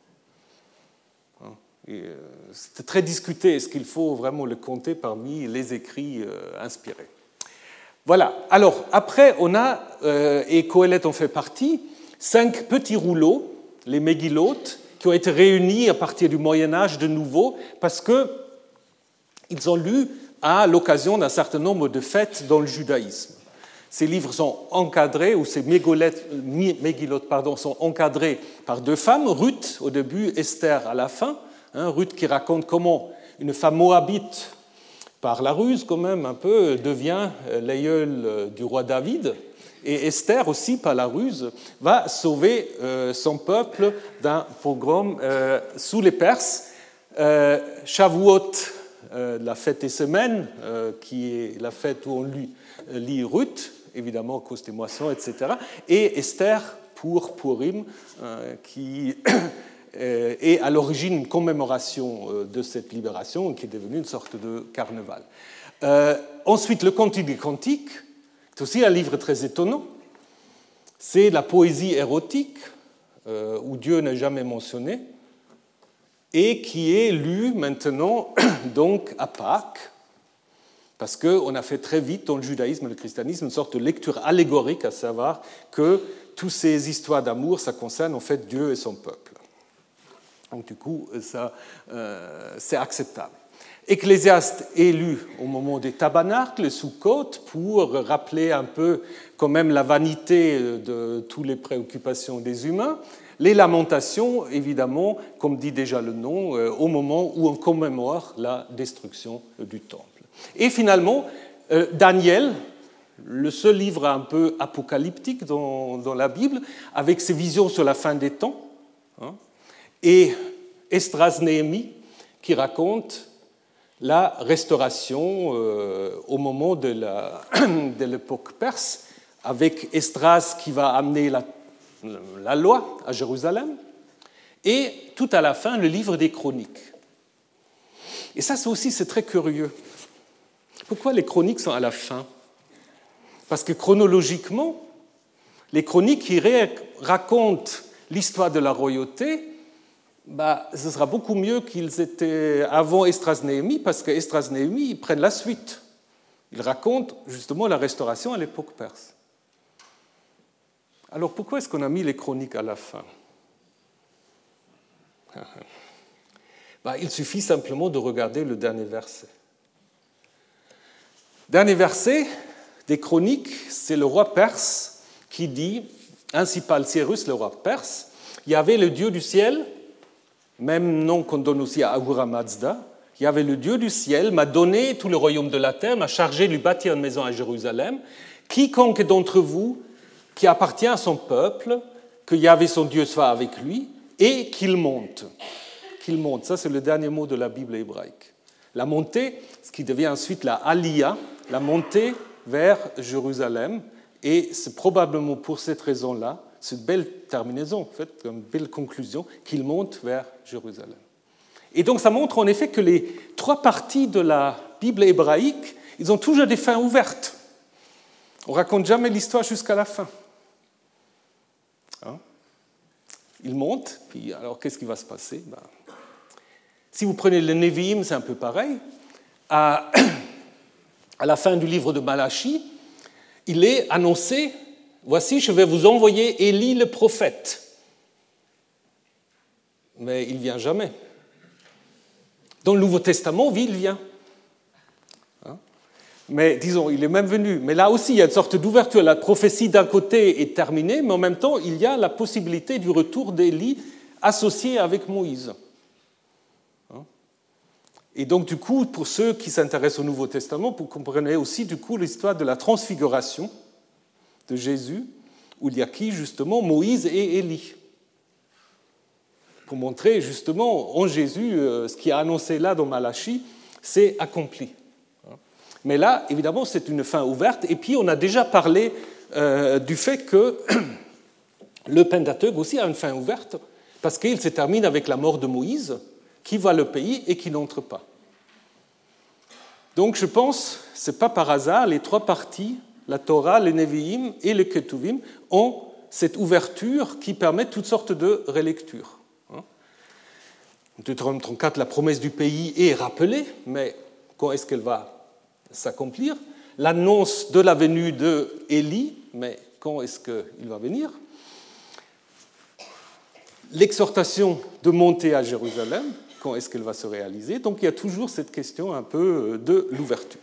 C'était très discuté, est-ce qu'il faut vraiment le compter parmi les écrits inspirés? Voilà, alors après on a, et Qoéleth en fait partie, cinq petits rouleaux, les Mégillotes, qui ont été réunis à partir du Moyen-Âge de nouveau, parce qu'ils ont lu à l'occasion d'un certain nombre de fêtes dans le judaïsme. Ces livres sont encadrés, ou ces Mégillotes pardon, sont encadrés par deux femmes, Ruth au début, Esther à la fin. Hein, Ruth qui raconte comment une femme moabite, par la ruse quand même un peu, devient l'aïeule du roi David. Et Esther aussi, par la ruse, va sauver euh, son peuple d'un pogrom euh, sous les Perses. Euh, Shavuot, euh, la fête des semaines, euh, qui est la fête où on lit, lit Ruth, évidemment à cause des moissons, et cetera. Et Esther pour Purim, euh, qui est à l'origine une commémoration de cette libération, qui est devenue une sorte de carnaval. Euh, ensuite, le Cantique des Cantiques. C'est aussi un livre très étonnant. C'est la poésie érotique, euh, où Dieu n'est jamais mentionné, et qui est lu maintenant donc à Pâques, parce qu'on a fait très vite dans le judaïsme et le christianisme une sorte de lecture allégorique, à savoir que toutes ces histoires d'amour, ça concerne en fait Dieu et son peuple. Donc du coup, ça, euh, c'est acceptable. Ecclésiaste est lu au moment des tabernacles, les Sukkot, pour rappeler un peu quand même la vanité de toutes les préoccupations des humains. Les lamentations, évidemment, comme dit déjà le nom, au moment où on commémore la destruction du temple. Et finalement, Daniel, le seul livre un peu apocalyptique dans, dans la Bible, avec ses visions sur la fin des temps, hein, et Esdras Néhémie, qui raconte la restauration euh, au moment de, la, de l'époque perse, avec Esdras qui va amener la, la loi à Jérusalem, et tout à la fin, le livre des chroniques. Et ça, c'est aussi c'est très curieux. Pourquoi les chroniques sont à la fin? Parce que chronologiquement, les chroniques qui racontent l'histoire de la royauté, bah, ce sera beaucoup mieux qu'ils étaient avant Esdras Néhémie, parce que Esdras Néhémie, ils prennent la suite. Ils racontent justement la restauration à l'époque perse. Alors pourquoi est-ce qu'on a mis les chroniques à la fin? Bah, il suffit simplement de regarder le dernier verset. Dernier verset des chroniques, c'est le roi perse qui dit, ainsi parle Cyrus, le roi perse, il y avait le Dieu du ciel, même nom qu'on donne aussi à Ahura Mazda, il y avait le Dieu du ciel, m'a donné tout le royaume de la terre, m'a chargé de lui bâtir une maison à Jérusalem. Quiconque d'entre vous qui appartient à son peuple, que Yahvé son Dieu soit avec lui, et qu'il monte. Qu'il monte, ça c'est le dernier mot de la Bible hébraïque. La montée, ce qui devient ensuite la Aliyah, la montée vers Jérusalem, et c'est probablement pour cette raison-là, cette belle terminaison, en fait, une belle conclusion, qu'il monte vers Jérusalem. Et donc ça montre en effet que les trois parties de la Bible hébraïque, ils ont toujours des fins ouvertes. On ne raconte jamais l'histoire jusqu'à la fin. Hein? Il monte, puis alors qu'est-ce qui va se passer? Ben, si vous prenez le Nevi'im, c'est un peu pareil. À, à la fin du livre de Malachie, il est annoncé, voici, je vais vous envoyer Élie le prophète. Mais il ne vient jamais. Dans le Nouveau Testament, oui, il vient. Hein? Mais disons, il est même venu. Mais là aussi, il y a une sorte d'ouverture. La prophétie d'un côté est terminée, mais en même temps, il y a la possibilité du retour d'Élie associé avec Moïse. Hein? Et donc, du coup, pour ceux qui s'intéressent au Nouveau Testament, vous comprenez aussi, du coup, l'histoire de la transfiguration de Jésus, où il y a qui, justement? Moïse et Élie. Pour montrer, justement, en Jésus, ce qui est annoncé là dans Malachie, c'est accompli. Mais là, évidemment, c'est une fin ouverte. Et puis, on a déjà parlé euh, du fait que le Pentateuque aussi a une fin ouverte, parce qu'il se termine avec la mort de Moïse, qui voit le pays et qui n'entre pas. Donc, je pense, ce n'est pas par hasard, les trois parties, la Torah, les Nevi'im et les Ketuvim, ont cette ouverture qui permet toutes sortes de relectures. En Deutéronome trente-quatre, la promesse du pays est rappelée, mais quand est-ce qu'elle va s'accomplir? L'annonce de la venue d'Élie, mais quand est-ce qu'il va venir? L'exhortation de monter à Jérusalem, quand est-ce qu'elle va se réaliser? Donc il y a toujours cette question un peu de l'ouverture.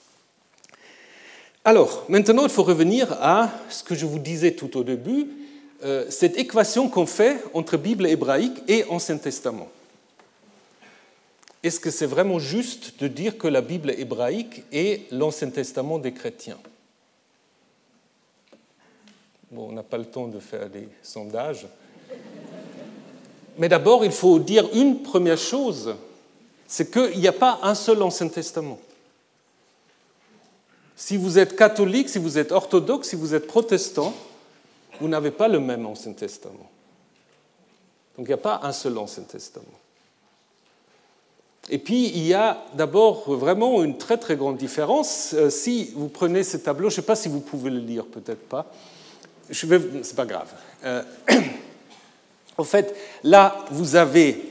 Alors, maintenant, il faut revenir à ce que je vous disais tout au début, euh, cette équation qu'on fait entre Bible hébraïque et Ancien Testament. Est-ce que c'est vraiment juste de dire que la Bible hébraïque est l'Ancien Testament des chrétiens? Bon, on n'a pas le temps de faire des sondages. Mais d'abord, il faut dire une première chose, c'est qu'il n'y a pas un seul Ancien Testament. Si vous êtes catholique, si vous êtes orthodoxe, si vous êtes protestant, vous n'avez pas le même Ancien Testament. Donc il n'y a pas un seul Ancien Testament. Et puis il y a d'abord vraiment une très très grande différence. Si vous prenez ce tableau, je ne sais pas si vous pouvez le lire, peut-être pas. Je vais, c'est pas grave. Euh, en fait, là vous avez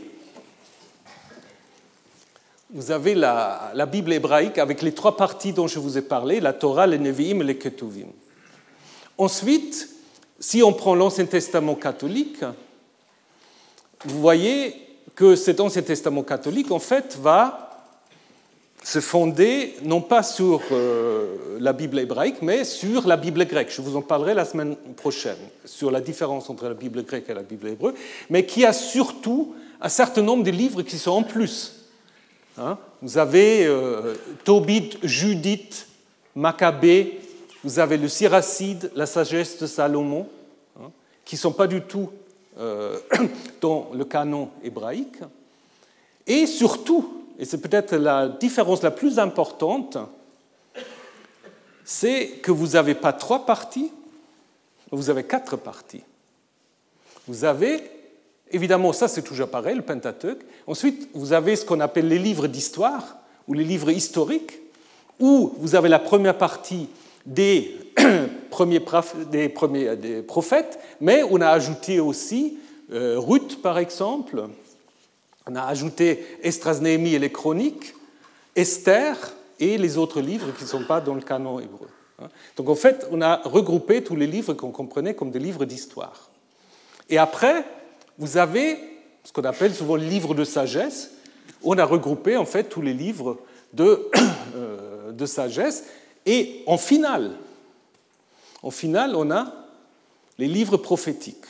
Vous avez la, la Bible hébraïque avec les trois parties dont je vous ai parlé, la Torah, les Nevi'im et les Ketuvim. Ensuite, si on prend l'Ancien Testament catholique, vous voyez que cet Ancien Testament catholique, en fait, va se fonder non pas sur euh, la Bible hébraïque, mais sur la Bible grecque. Je vous en parlerai la semaine prochaine, sur la différence entre la Bible grecque et la Bible hébreu, mais qui a surtout un certain nombre de livres qui sont en plus. Hein, vous avez euh, Tobit, Judith, Maccabée, vous avez le Siracide, la sagesse de Salomon, hein, qui ne sont pas du tout euh, dans le canon hébraïque. Et surtout, et c'est peut-être la différence la plus importante, c'est que vous n'avez pas trois parties, vous avez quatre parties. Vous avez Évidemment, ça c'est toujours pareil, le Pentateuque. Ensuite, vous avez ce qu'on appelle les livres d'histoire, ou les livres historiques, où vous avez la première partie des premiers, des premiers des prophètes, mais on a ajouté aussi euh, Ruth, par exemple, on a ajouté Esdras, Néhémie et les Chroniques, Esther et les autres livres qui ne sont pas dans le canon hébreu. Donc en fait, on a regroupé tous les livres qu'on comprenait comme des livres d'histoire. Et après, vous avez ce qu'on appelle souvent le livre de sagesse. On a regroupé en fait tous les livres de, euh, de sagesse. Et en finale, en finale, on a les livres prophétiques.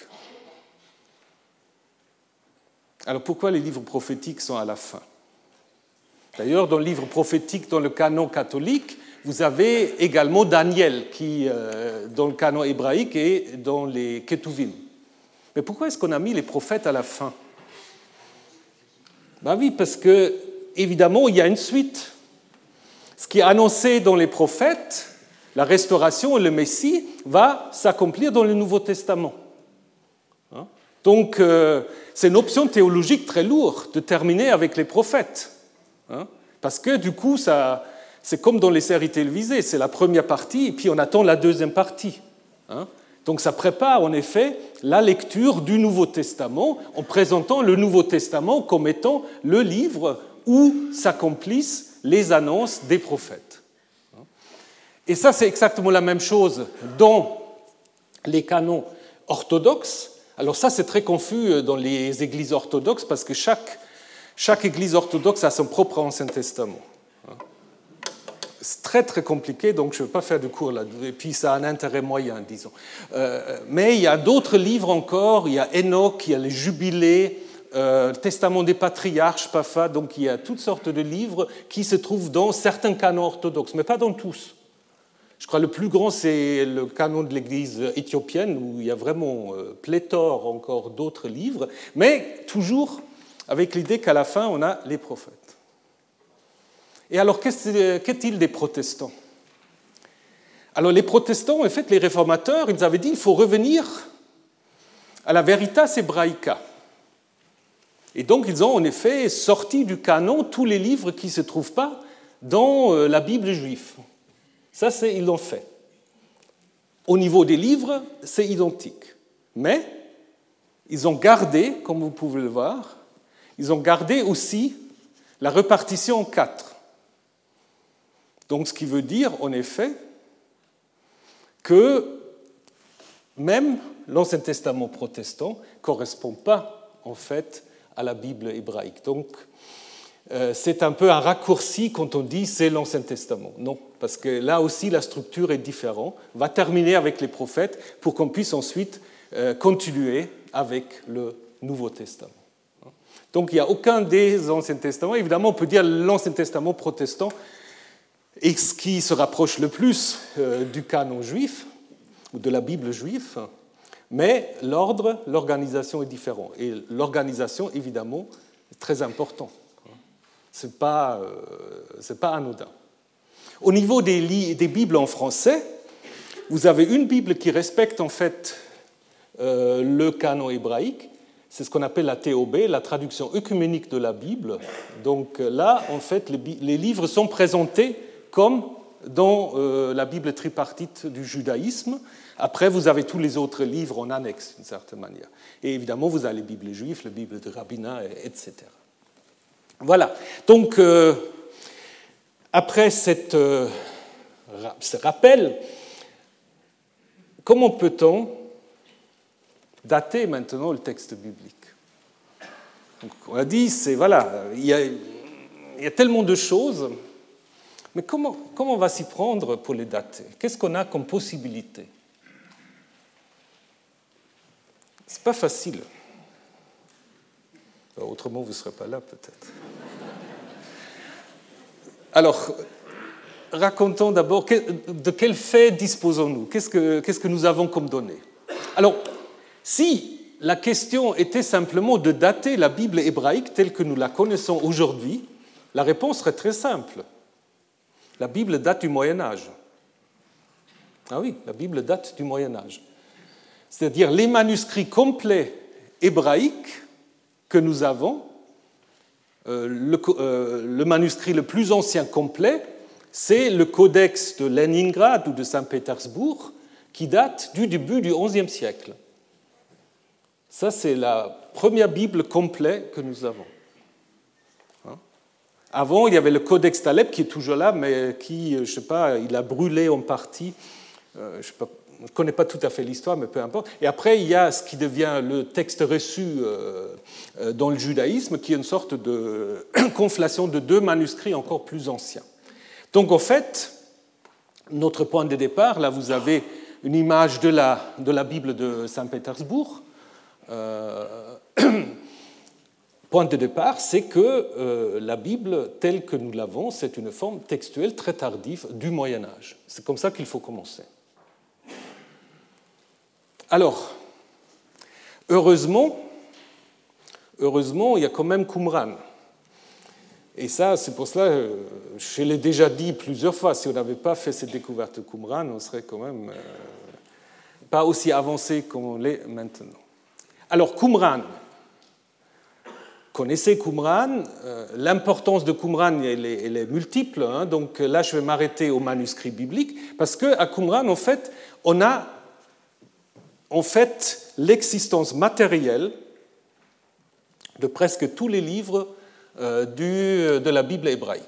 Alors pourquoi les livres prophétiques sont à la fin? D'ailleurs, dans le livre prophétique, dans le canon catholique, vous avez également Daniel, qui, euh, dans le canon hébraïque et dans les Ketuvim. Mais pourquoi est-ce qu'on a mis les prophètes à la fin? Ben oui, parce que, évidemment, il y a une suite. Ce qui est annoncé dans les prophètes, la restauration et le Messie, va s'accomplir dans le Nouveau Testament. Hein? Donc, euh, c'est une option théologique très lourde de terminer avec les prophètes. Hein? Parce que, du coup, ça, c'est comme dans les séries télévisées, c'est la première partie, et puis on attend la deuxième partie. Hein? Donc ça prépare en effet la lecture du Nouveau Testament en présentant le Nouveau Testament comme étant le livre où s'accomplissent les annonces des prophètes. Et ça, c'est exactement la même chose dans les canons orthodoxes. Alors ça, c'est très confus dans les églises orthodoxes parce que chaque, chaque église orthodoxe a son propre Ancien Testament. C'est très très compliqué, donc je ne vais pas faire de cours là-dessus. Et puis ça a un intérêt moyen, disons. Euh, mais il y a d'autres livres encore. Il y a Enoch, il y a les Jubilés, euh, le Testament des patriarches, P A F A. Donc il y a toutes sortes de livres qui se trouvent dans certains canons orthodoxes, mais pas dans tous. Je crois que le plus grand, c'est le canon de l'Église éthiopienne, où il y a vraiment pléthore encore d'autres livres, mais toujours avec l'idée qu'à la fin, on a les prophètes. Et alors, qu'est-il des protestants ? Alors, les protestants, en fait, les réformateurs, ils avaient dit qu'il faut revenir à la Veritas Hebraica. Et donc, ils ont en effet sorti du canon tous les livres qui ne se trouvent pas dans la Bible juive. Ça, c'est, ils l'ont fait. Au niveau des livres, c'est identique. Mais ils ont gardé, comme vous pouvez le voir, ils ont gardé aussi la répartition en quatre. Donc, ce qui veut dire, en effet, que même l'Ancien Testament protestant ne correspond pas, en fait, à la Bible hébraïque. Donc, euh, c'est un peu un raccourci quand on dit c'est l'Ancien Testament. Non, parce que là aussi, la structure est différente. On va terminer avec les prophètes pour qu'on puisse ensuite euh, continuer avec le Nouveau Testament. Donc, il n'y a aucun des Anciens Testaments. Évidemment, on peut dire l'Ancien Testament protestant est ce qui se rapproche le plus euh, du canon juif, ou de la Bible juive, mais l'ordre, l'organisation est différent. Et l'organisation, évidemment, est très importante. Ce n'est pas, euh, c'est pas anodin. Au niveau des, li- des Bibles en français, vous avez une Bible qui respecte en fait euh, le canon hébraïque. C'est ce qu'on appelle la T O B, la traduction œcuménique de la Bible. Donc là, en fait, les, les livres sont présentés comme dans euh, la Bible tripartite du judaïsme. Après, vous avez tous les autres livres en annexe, d'une certaine manière. Et évidemment, vous avez les Bibles juives, les Bibles de rabbinat, et cetera. Voilà. Donc, euh, après cette, euh, ce rappel, comment peut-on dater maintenant le texte biblique ? Donc, on a dit, c'est, voilà, il y a, il y a tellement de choses, mais comment, comment on va s'y prendre pour les dater ? Qu'est-ce qu'on a comme possibilité ? Ce n'est pas facile. Autrement, vous ne serez pas là, peut-être. Alors, racontons d'abord de quels faits disposons-nous ? Qu'est-ce que, qu'est-ce que nous avons comme données ? Alors, si la question était simplement de dater la Bible hébraïque telle que nous la connaissons aujourd'hui, la réponse serait très simple. La Bible date du Moyen-Âge. Ah oui, la Bible date du Moyen-Âge. C'est-à-dire les manuscrits complets hébraïques que nous avons, euh, le, euh, le manuscrit le plus ancien complet, c'est le Codex de Leningrad ou de Saint-Pétersbourg, qui date du début du onzième siècle. Ça, c'est la première Bible complète que nous avons. Hein? Avant, il y avait le Codex d'Alep qui est toujours là, mais qui, je ne sais pas, il a brûlé en partie. Euh, je ne sais pas. Je ne connais pas tout à fait l'histoire, mais peu importe. Et après, il y a ce qui devient le texte reçu dans le judaïsme, qui est une sorte de conflation de deux manuscrits encore plus anciens. Donc, en fait, notre point de départ, là, vous avez une image de la, de la Bible de Saint-Pétersbourg. Euh, point de départ, c'est que euh, la Bible, telle que nous l'avons, c'est une forme textuelle très tardive du Moyen-Âge. C'est comme ça qu'il faut commencer. Alors, heureusement, heureusement, il y a quand même Qumran. Et ça, c'est pour cela, je l'ai déjà dit plusieurs fois, si on n'avait pas fait cette découverte de Qumran, on serait quand même euh, pas aussi avancé qu'on l'est maintenant. Alors, Qumran. Connaissez Qumran. Euh, l'importance de Qumran, elle est, elle est multiple. Hein, donc là, je vais m'arrêter au manuscrit biblique, parce qu'à Qumran, en fait, on a en fait l'existence matérielle de presque tous les livres euh, du, de la Bible hébraïque,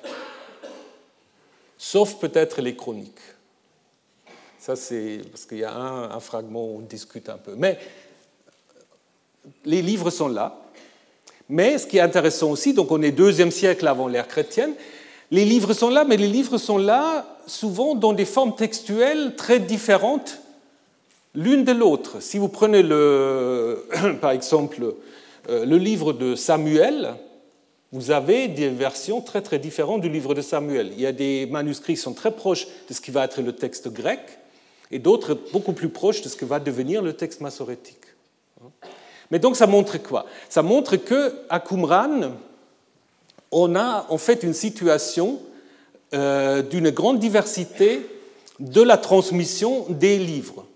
sauf peut-être les chroniques. Ça, c'est parce qu'il y a un, un fragment où on discute un peu. Mais les livres sont là. Mais ce qui est intéressant aussi, donc on est deuxième siècle avant l'ère chrétienne, les livres sont là, mais les livres sont là souvent dans des formes textuelles très différentes l'une de l'autre. Si vous prenez, le, par exemple, le livre de Samuel, vous avez des versions très très différentes du livre de Samuel. Il y a des manuscrits qui sont très proches de ce qui va être le texte grec et d'autres beaucoup plus proches de ce que va devenir le texte massorétique. Mais donc ça montre quoi? Ça montre qu'à Qumran, on a en fait une situation euh, d'une grande diversité de la transmission des livres.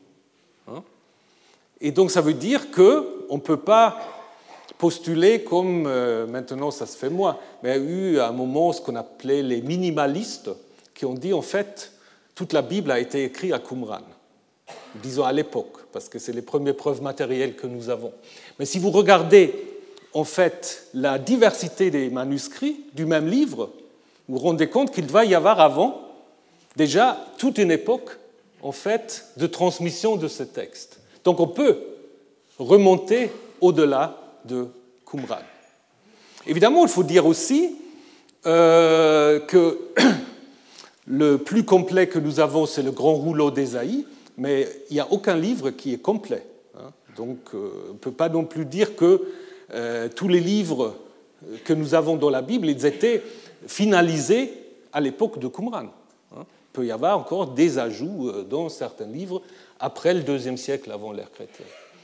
Et donc ça veut dire qu'on ne peut pas postuler comme euh, maintenant ça se fait moins, mais il y a eu à un moment ce qu'on appelait les minimalistes qui ont dit en fait toute la Bible a été écrite à Qumran, disons à l'époque, parce que c'est les premières preuves matérielles que nous avons. Mais si vous regardez en fait la diversité des manuscrits du même livre, vous vous rendez compte qu'il va y avoir avant déjà toute une époque en fait de transmission de ce texte. Donc on peut remonter au-delà de Qumran. Évidemment, il faut dire aussi euh, que le plus complet que nous avons, c'est le grand rouleau d'Ésaïe, mais il n'y a aucun livre qui est complet. Hein. Donc, euh, on ne peut pas non plus dire que euh, tous les livres que nous avons dans la Bible, ils étaient finalisés à l'époque de Qumran. Hein. Il peut y avoir encore des ajouts dans certains livres après le deuxième siècle avant l'ère chrétienne.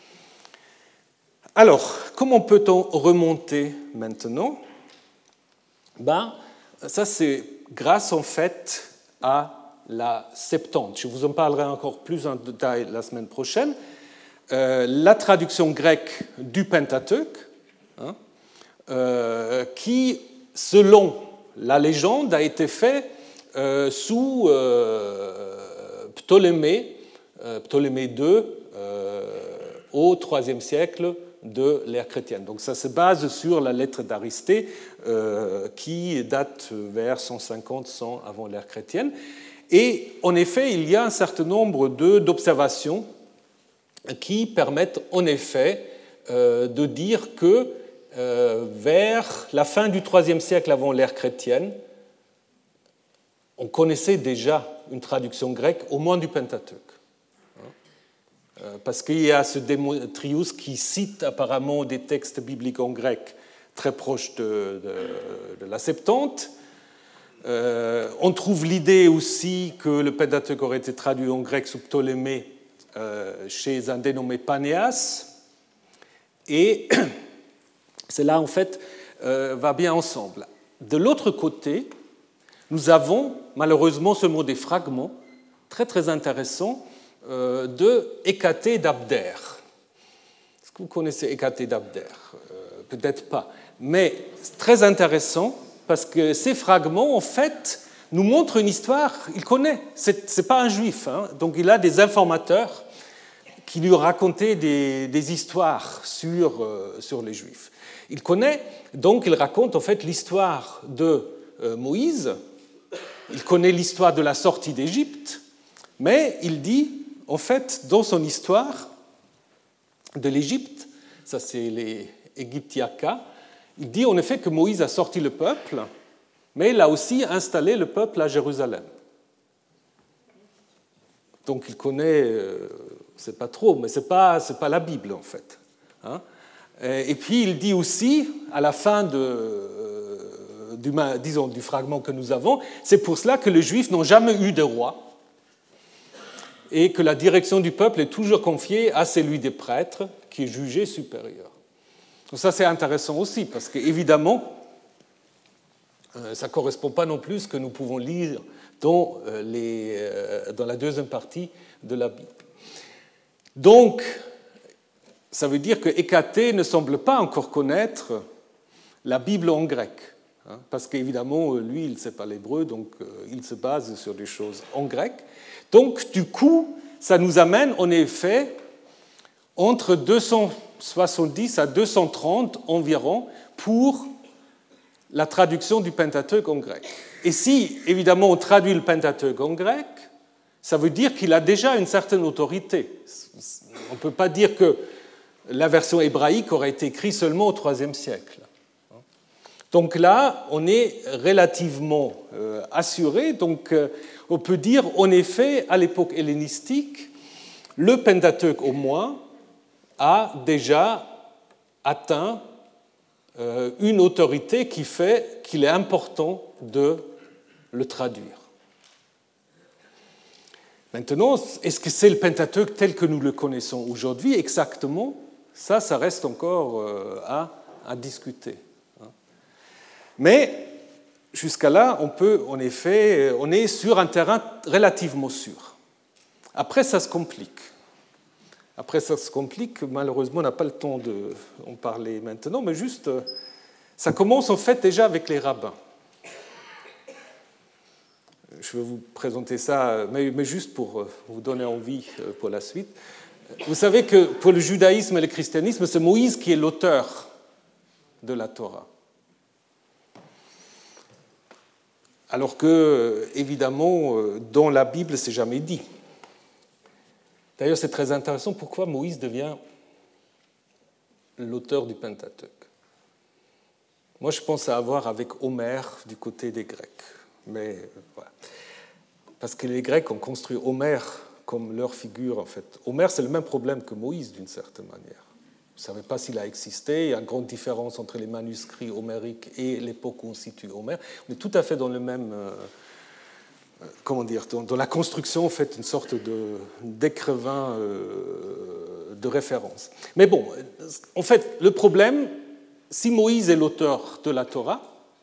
Alors, comment peut-on remonter maintenant? Ben, ça, c'est grâce en fait à la Septante. Je vous en parlerai encore plus en détail la semaine prochaine. Euh, la traduction grecque du Pentateuque, hein, euh, qui, selon la légende, a été faite euh, sous euh, Ptolémée, euh, Ptolémée deux, euh, au troisième siècle de l'ère chrétienne. Donc ça se base sur la lettre d'Aristée euh, qui date vers cent cinquante cent avant l'ère chrétienne. Et en effet, il y a un certain nombre de, d'observations qui permettent en effet euh, de dire que euh, vers la fin du troisième siècle avant l'ère chrétienne, on connaissait déjà une traduction grecque, au moins du Pentateuque. Parce qu'il y a ce Démétrius qui cite apparemment des textes bibliques en grec très proches de, de, de la Septante. Euh, on trouve l'idée aussi que le Pentateuque aurait été traduit en grec sous Ptolémée euh, chez un dénommé Panéas. Et cela, en fait, euh, va bien ensemble. De l'autre côté, nous avons malheureusement seulement des fragments très très intéressants de Hécatée d'Abder. Est-ce que vous connaissez Hécatée d'Abder? euh, Peut-être pas. Mais c'est très intéressant parce que ces fragments, en fait, nous montrent une histoire. Il connaît. Ce n'est pas un juif. Hein, donc il a des informateurs qui lui racontaient des, des histoires sur, euh, sur les juifs. Il connaît, donc il raconte en fait l'histoire de euh, Moïse. Il connaît l'histoire de la sortie d'Égypte. Mais il dit, en fait, dans son histoire de l'Égypte, ça c'est les Égyptiaca, il dit en effet que Moïse a sorti le peuple, mais il a aussi installé le peuple à Jérusalem. Donc il connaît, euh, c'est pas trop, mais c'est pas, c'est pas la Bible en fait. Hein. Et puis il dit aussi, à la fin de, euh, du, disons, du fragment que nous avons, c'est pour cela que les Juifs n'ont jamais eu de roi, et que la direction du peuple est toujours confiée à celui des prêtres, qui est jugé supérieur. Donc ça, c'est intéressant aussi, parce qu'évidemment, ça ne correspond pas non plus à ce que nous pouvons lire dans, les, dans la deuxième partie de la Bible. Donc, ça veut dire que Hécatée ne semble pas encore connaître la Bible en grec, hein, parce qu'évidemment, lui, il ne sait pas l'hébreu, donc il se base sur des choses en grec. Donc, du coup, ça nous amène en effet entre deux cent soixante-dix à deux cent trente environ pour la traduction du Pentateuque en grec. Et si, évidemment, on traduit le Pentateuque en grec, ça veut dire qu'il a déjà une certaine autorité. On ne peut pas dire que la version hébraïque aurait été écrite seulement au troisième siècle. Donc là, on est relativement euh, assuré. Donc, euh, on peut dire, en effet, à l'époque hellénistique, le Pentateuque, au moins, a déjà atteint euh, une autorité qui fait qu'il est important de le traduire. Maintenant, est-ce que c'est le Pentateuque tel que nous le connaissons aujourd'hui exactement? Ça, ça reste encore euh, à, à discuter. Mais jusqu'à là, on peut, en effet, on est sur un terrain relativement sûr. Après, ça se complique. Après, ça se complique. Malheureusement, on n'a pas le temps d'en parler maintenant, mais juste, ça commence en fait déjà avec les rabbins. Je vais vous présenter ça, mais, mais juste pour vous donner envie pour la suite. Vous savez que pour le judaïsme et le christianisme, c'est Moïse qui est l'auteur de la Torah. Alors que, évidemment, dans la Bible, c'est jamais dit. D'ailleurs, c'est très intéressant pourquoi Moïse devient l'auteur du Pentateuque. Moi, je pense à avoir avec Homère du côté des Grecs. Mais voilà. Parce que les Grecs ont construit Homère comme leur figure, en fait. Homère, c'est le même problème que Moïse, d'une certaine manière. Vous ne savez pas s'il a existé. Il y a une grande différence entre les manuscrits homériques et l'époque où on situe Homère. On est tout à fait dans le même... Euh, comment dire, dans, dans la construction, en fait, une sorte de, d'écrivain euh, de référence. Mais bon, en fait, le problème, si Moïse est l'auteur de la Torah,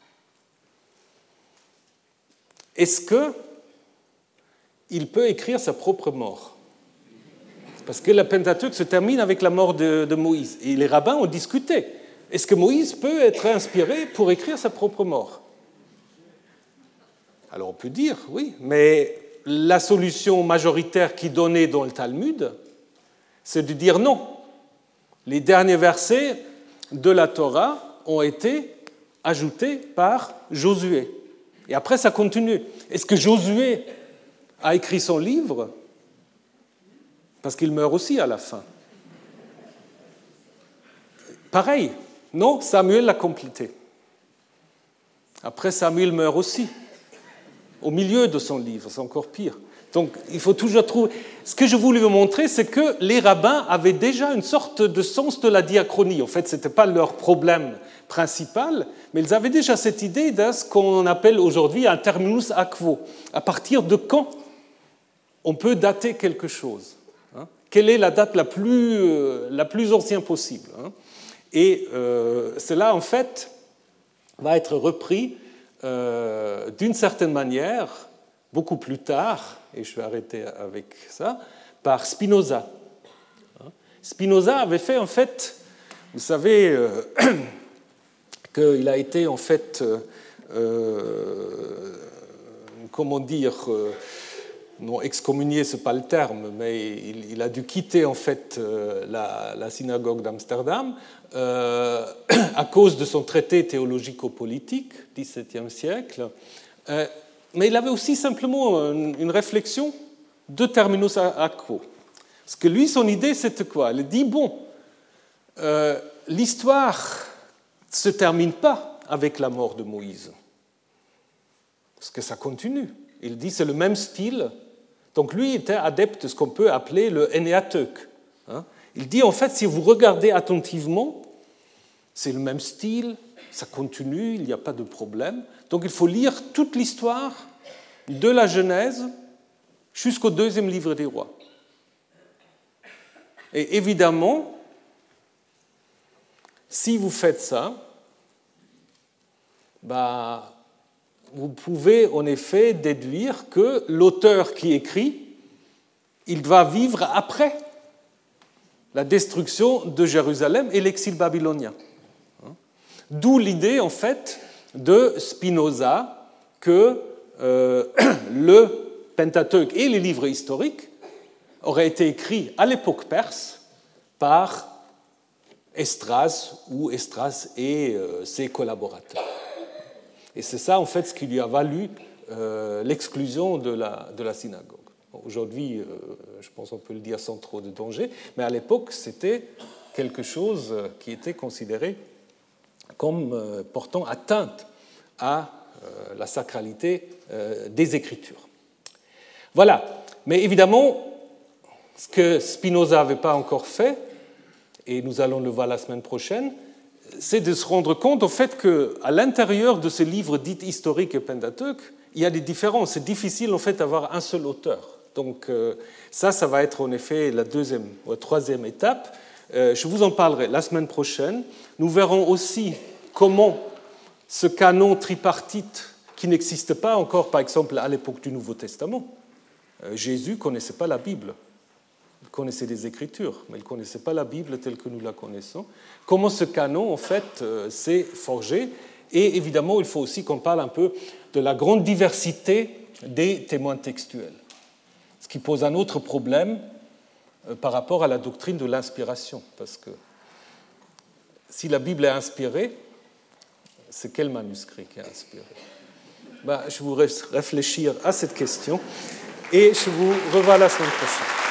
est-ce qu'il peut écrire sa propre mort? Parce que le Pentateuque se termine avec la mort de, de Moïse. Et les rabbins ont discuté. Est-ce que Moïse peut être inspiré pour écrire sa propre mort? Alors on peut dire, oui, mais la solution majoritaire qui est donnée dans le Talmud, c'est de dire non. Les derniers versets de la Torah ont été ajoutés par Josué. Et après, ça continue. Est-ce que Josué a écrit son livre? Parce qu'il meurt aussi à la fin. Pareil, non, Samuel l'a complété. Après, Samuel meurt aussi. Au milieu de son livre, c'est encore pire. Donc, il faut toujours trouver... Ce que je voulais vous montrer, c'est que les rabbins avaient déjà une sorte de sens de la diachronie. En fait, ce n'était pas leur problème principal, mais ils avaient déjà cette idée de ce qu'on appelle aujourd'hui un terminus a quo. À partir de quand on peut dater quelque chose? Hein? Quelle est la date la plus, euh, la plus ancienne possible? Hein? Et euh, cela, en fait, va être repris Euh, d'une certaine manière, beaucoup plus tard, et je vais arrêter avec ça, par Spinoza. Spinoza avait fait, en fait, vous savez, euh, qu'il a été, en fait, euh, comment dire, euh, non, excommunié, ce n'est pas le terme, mais il, il a dû quitter, en fait, euh, la, la synagogue d'Amsterdam, Euh, à cause de son traité théologico-politique, dix-septième siècle. Euh, mais il avait aussi simplement une, une réflexion de terminus a quo. Parce que lui, son idée, c'était quoi? Il dit, bon, euh, l'histoire ne se termine pas avec la mort de Moïse. Parce que ça continue. Il dit, c'est le même style. Donc lui était adepte de ce qu'on peut appeler le Enéateuque. Hein? Il dit, en fait, si vous regardez attentivement, c'est le même style, ça continue, il n'y a pas de problème. Donc il faut lire toute l'histoire de la Genèse jusqu'au deuxième livre des rois. Et évidemment, si vous faites ça, bah, vous pouvez en effet déduire que l'auteur qui écrit, il va vivre après la destruction de Jérusalem et l'exil babylonien. D'où l'idée, en fait, de Spinoza que euh, le Pentateuque et les livres historiques auraient été écrits à l'époque perse par Esdras ou Esdras et euh, ses collaborateurs. Et c'est ça, en fait, ce qui lui a valu euh, l'exclusion de la, de la synagogue. Aujourd'hui, euh, je pense qu'on peut le dire sans trop de danger, mais à l'époque, c'était quelque chose qui était considéré comme euh, portant atteinte à euh, la sacralité euh, des Écritures. Voilà. Mais évidemment, ce que Spinoza n'avait pas encore fait, et nous allons le voir la semaine prochaine, c'est de se rendre compte au fait qu'à l'intérieur de ces livres dits historiques et Pentateuque, il y a des différences. C'est difficile en fait d'avoir un seul auteur. Donc euh, ça, ça va être en effet la deuxième ou la troisième étape. Euh, je vous en parlerai la semaine prochaine. Nous verrons aussi comment ce canon tripartite, qui n'existe pas encore, par exemple, à l'époque du Nouveau Testament, euh, Jésus ne connaissait pas la Bible. Il connaissait des Écritures, mais il ne connaissait pas la Bible telle que nous la connaissons. Comment ce canon, en fait, euh, s'est forgé. Et évidemment, il faut aussi qu'on parle un peu de la grande diversité des témoins textuels. Ce qui pose un autre problème euh, par rapport à la doctrine de l'inspiration. Parce que si la Bible est inspirée, c'est quel manuscrit qui est inspiré? Ben, je vous laisse réfléchir à cette question et je vous revois la semaine prochaine.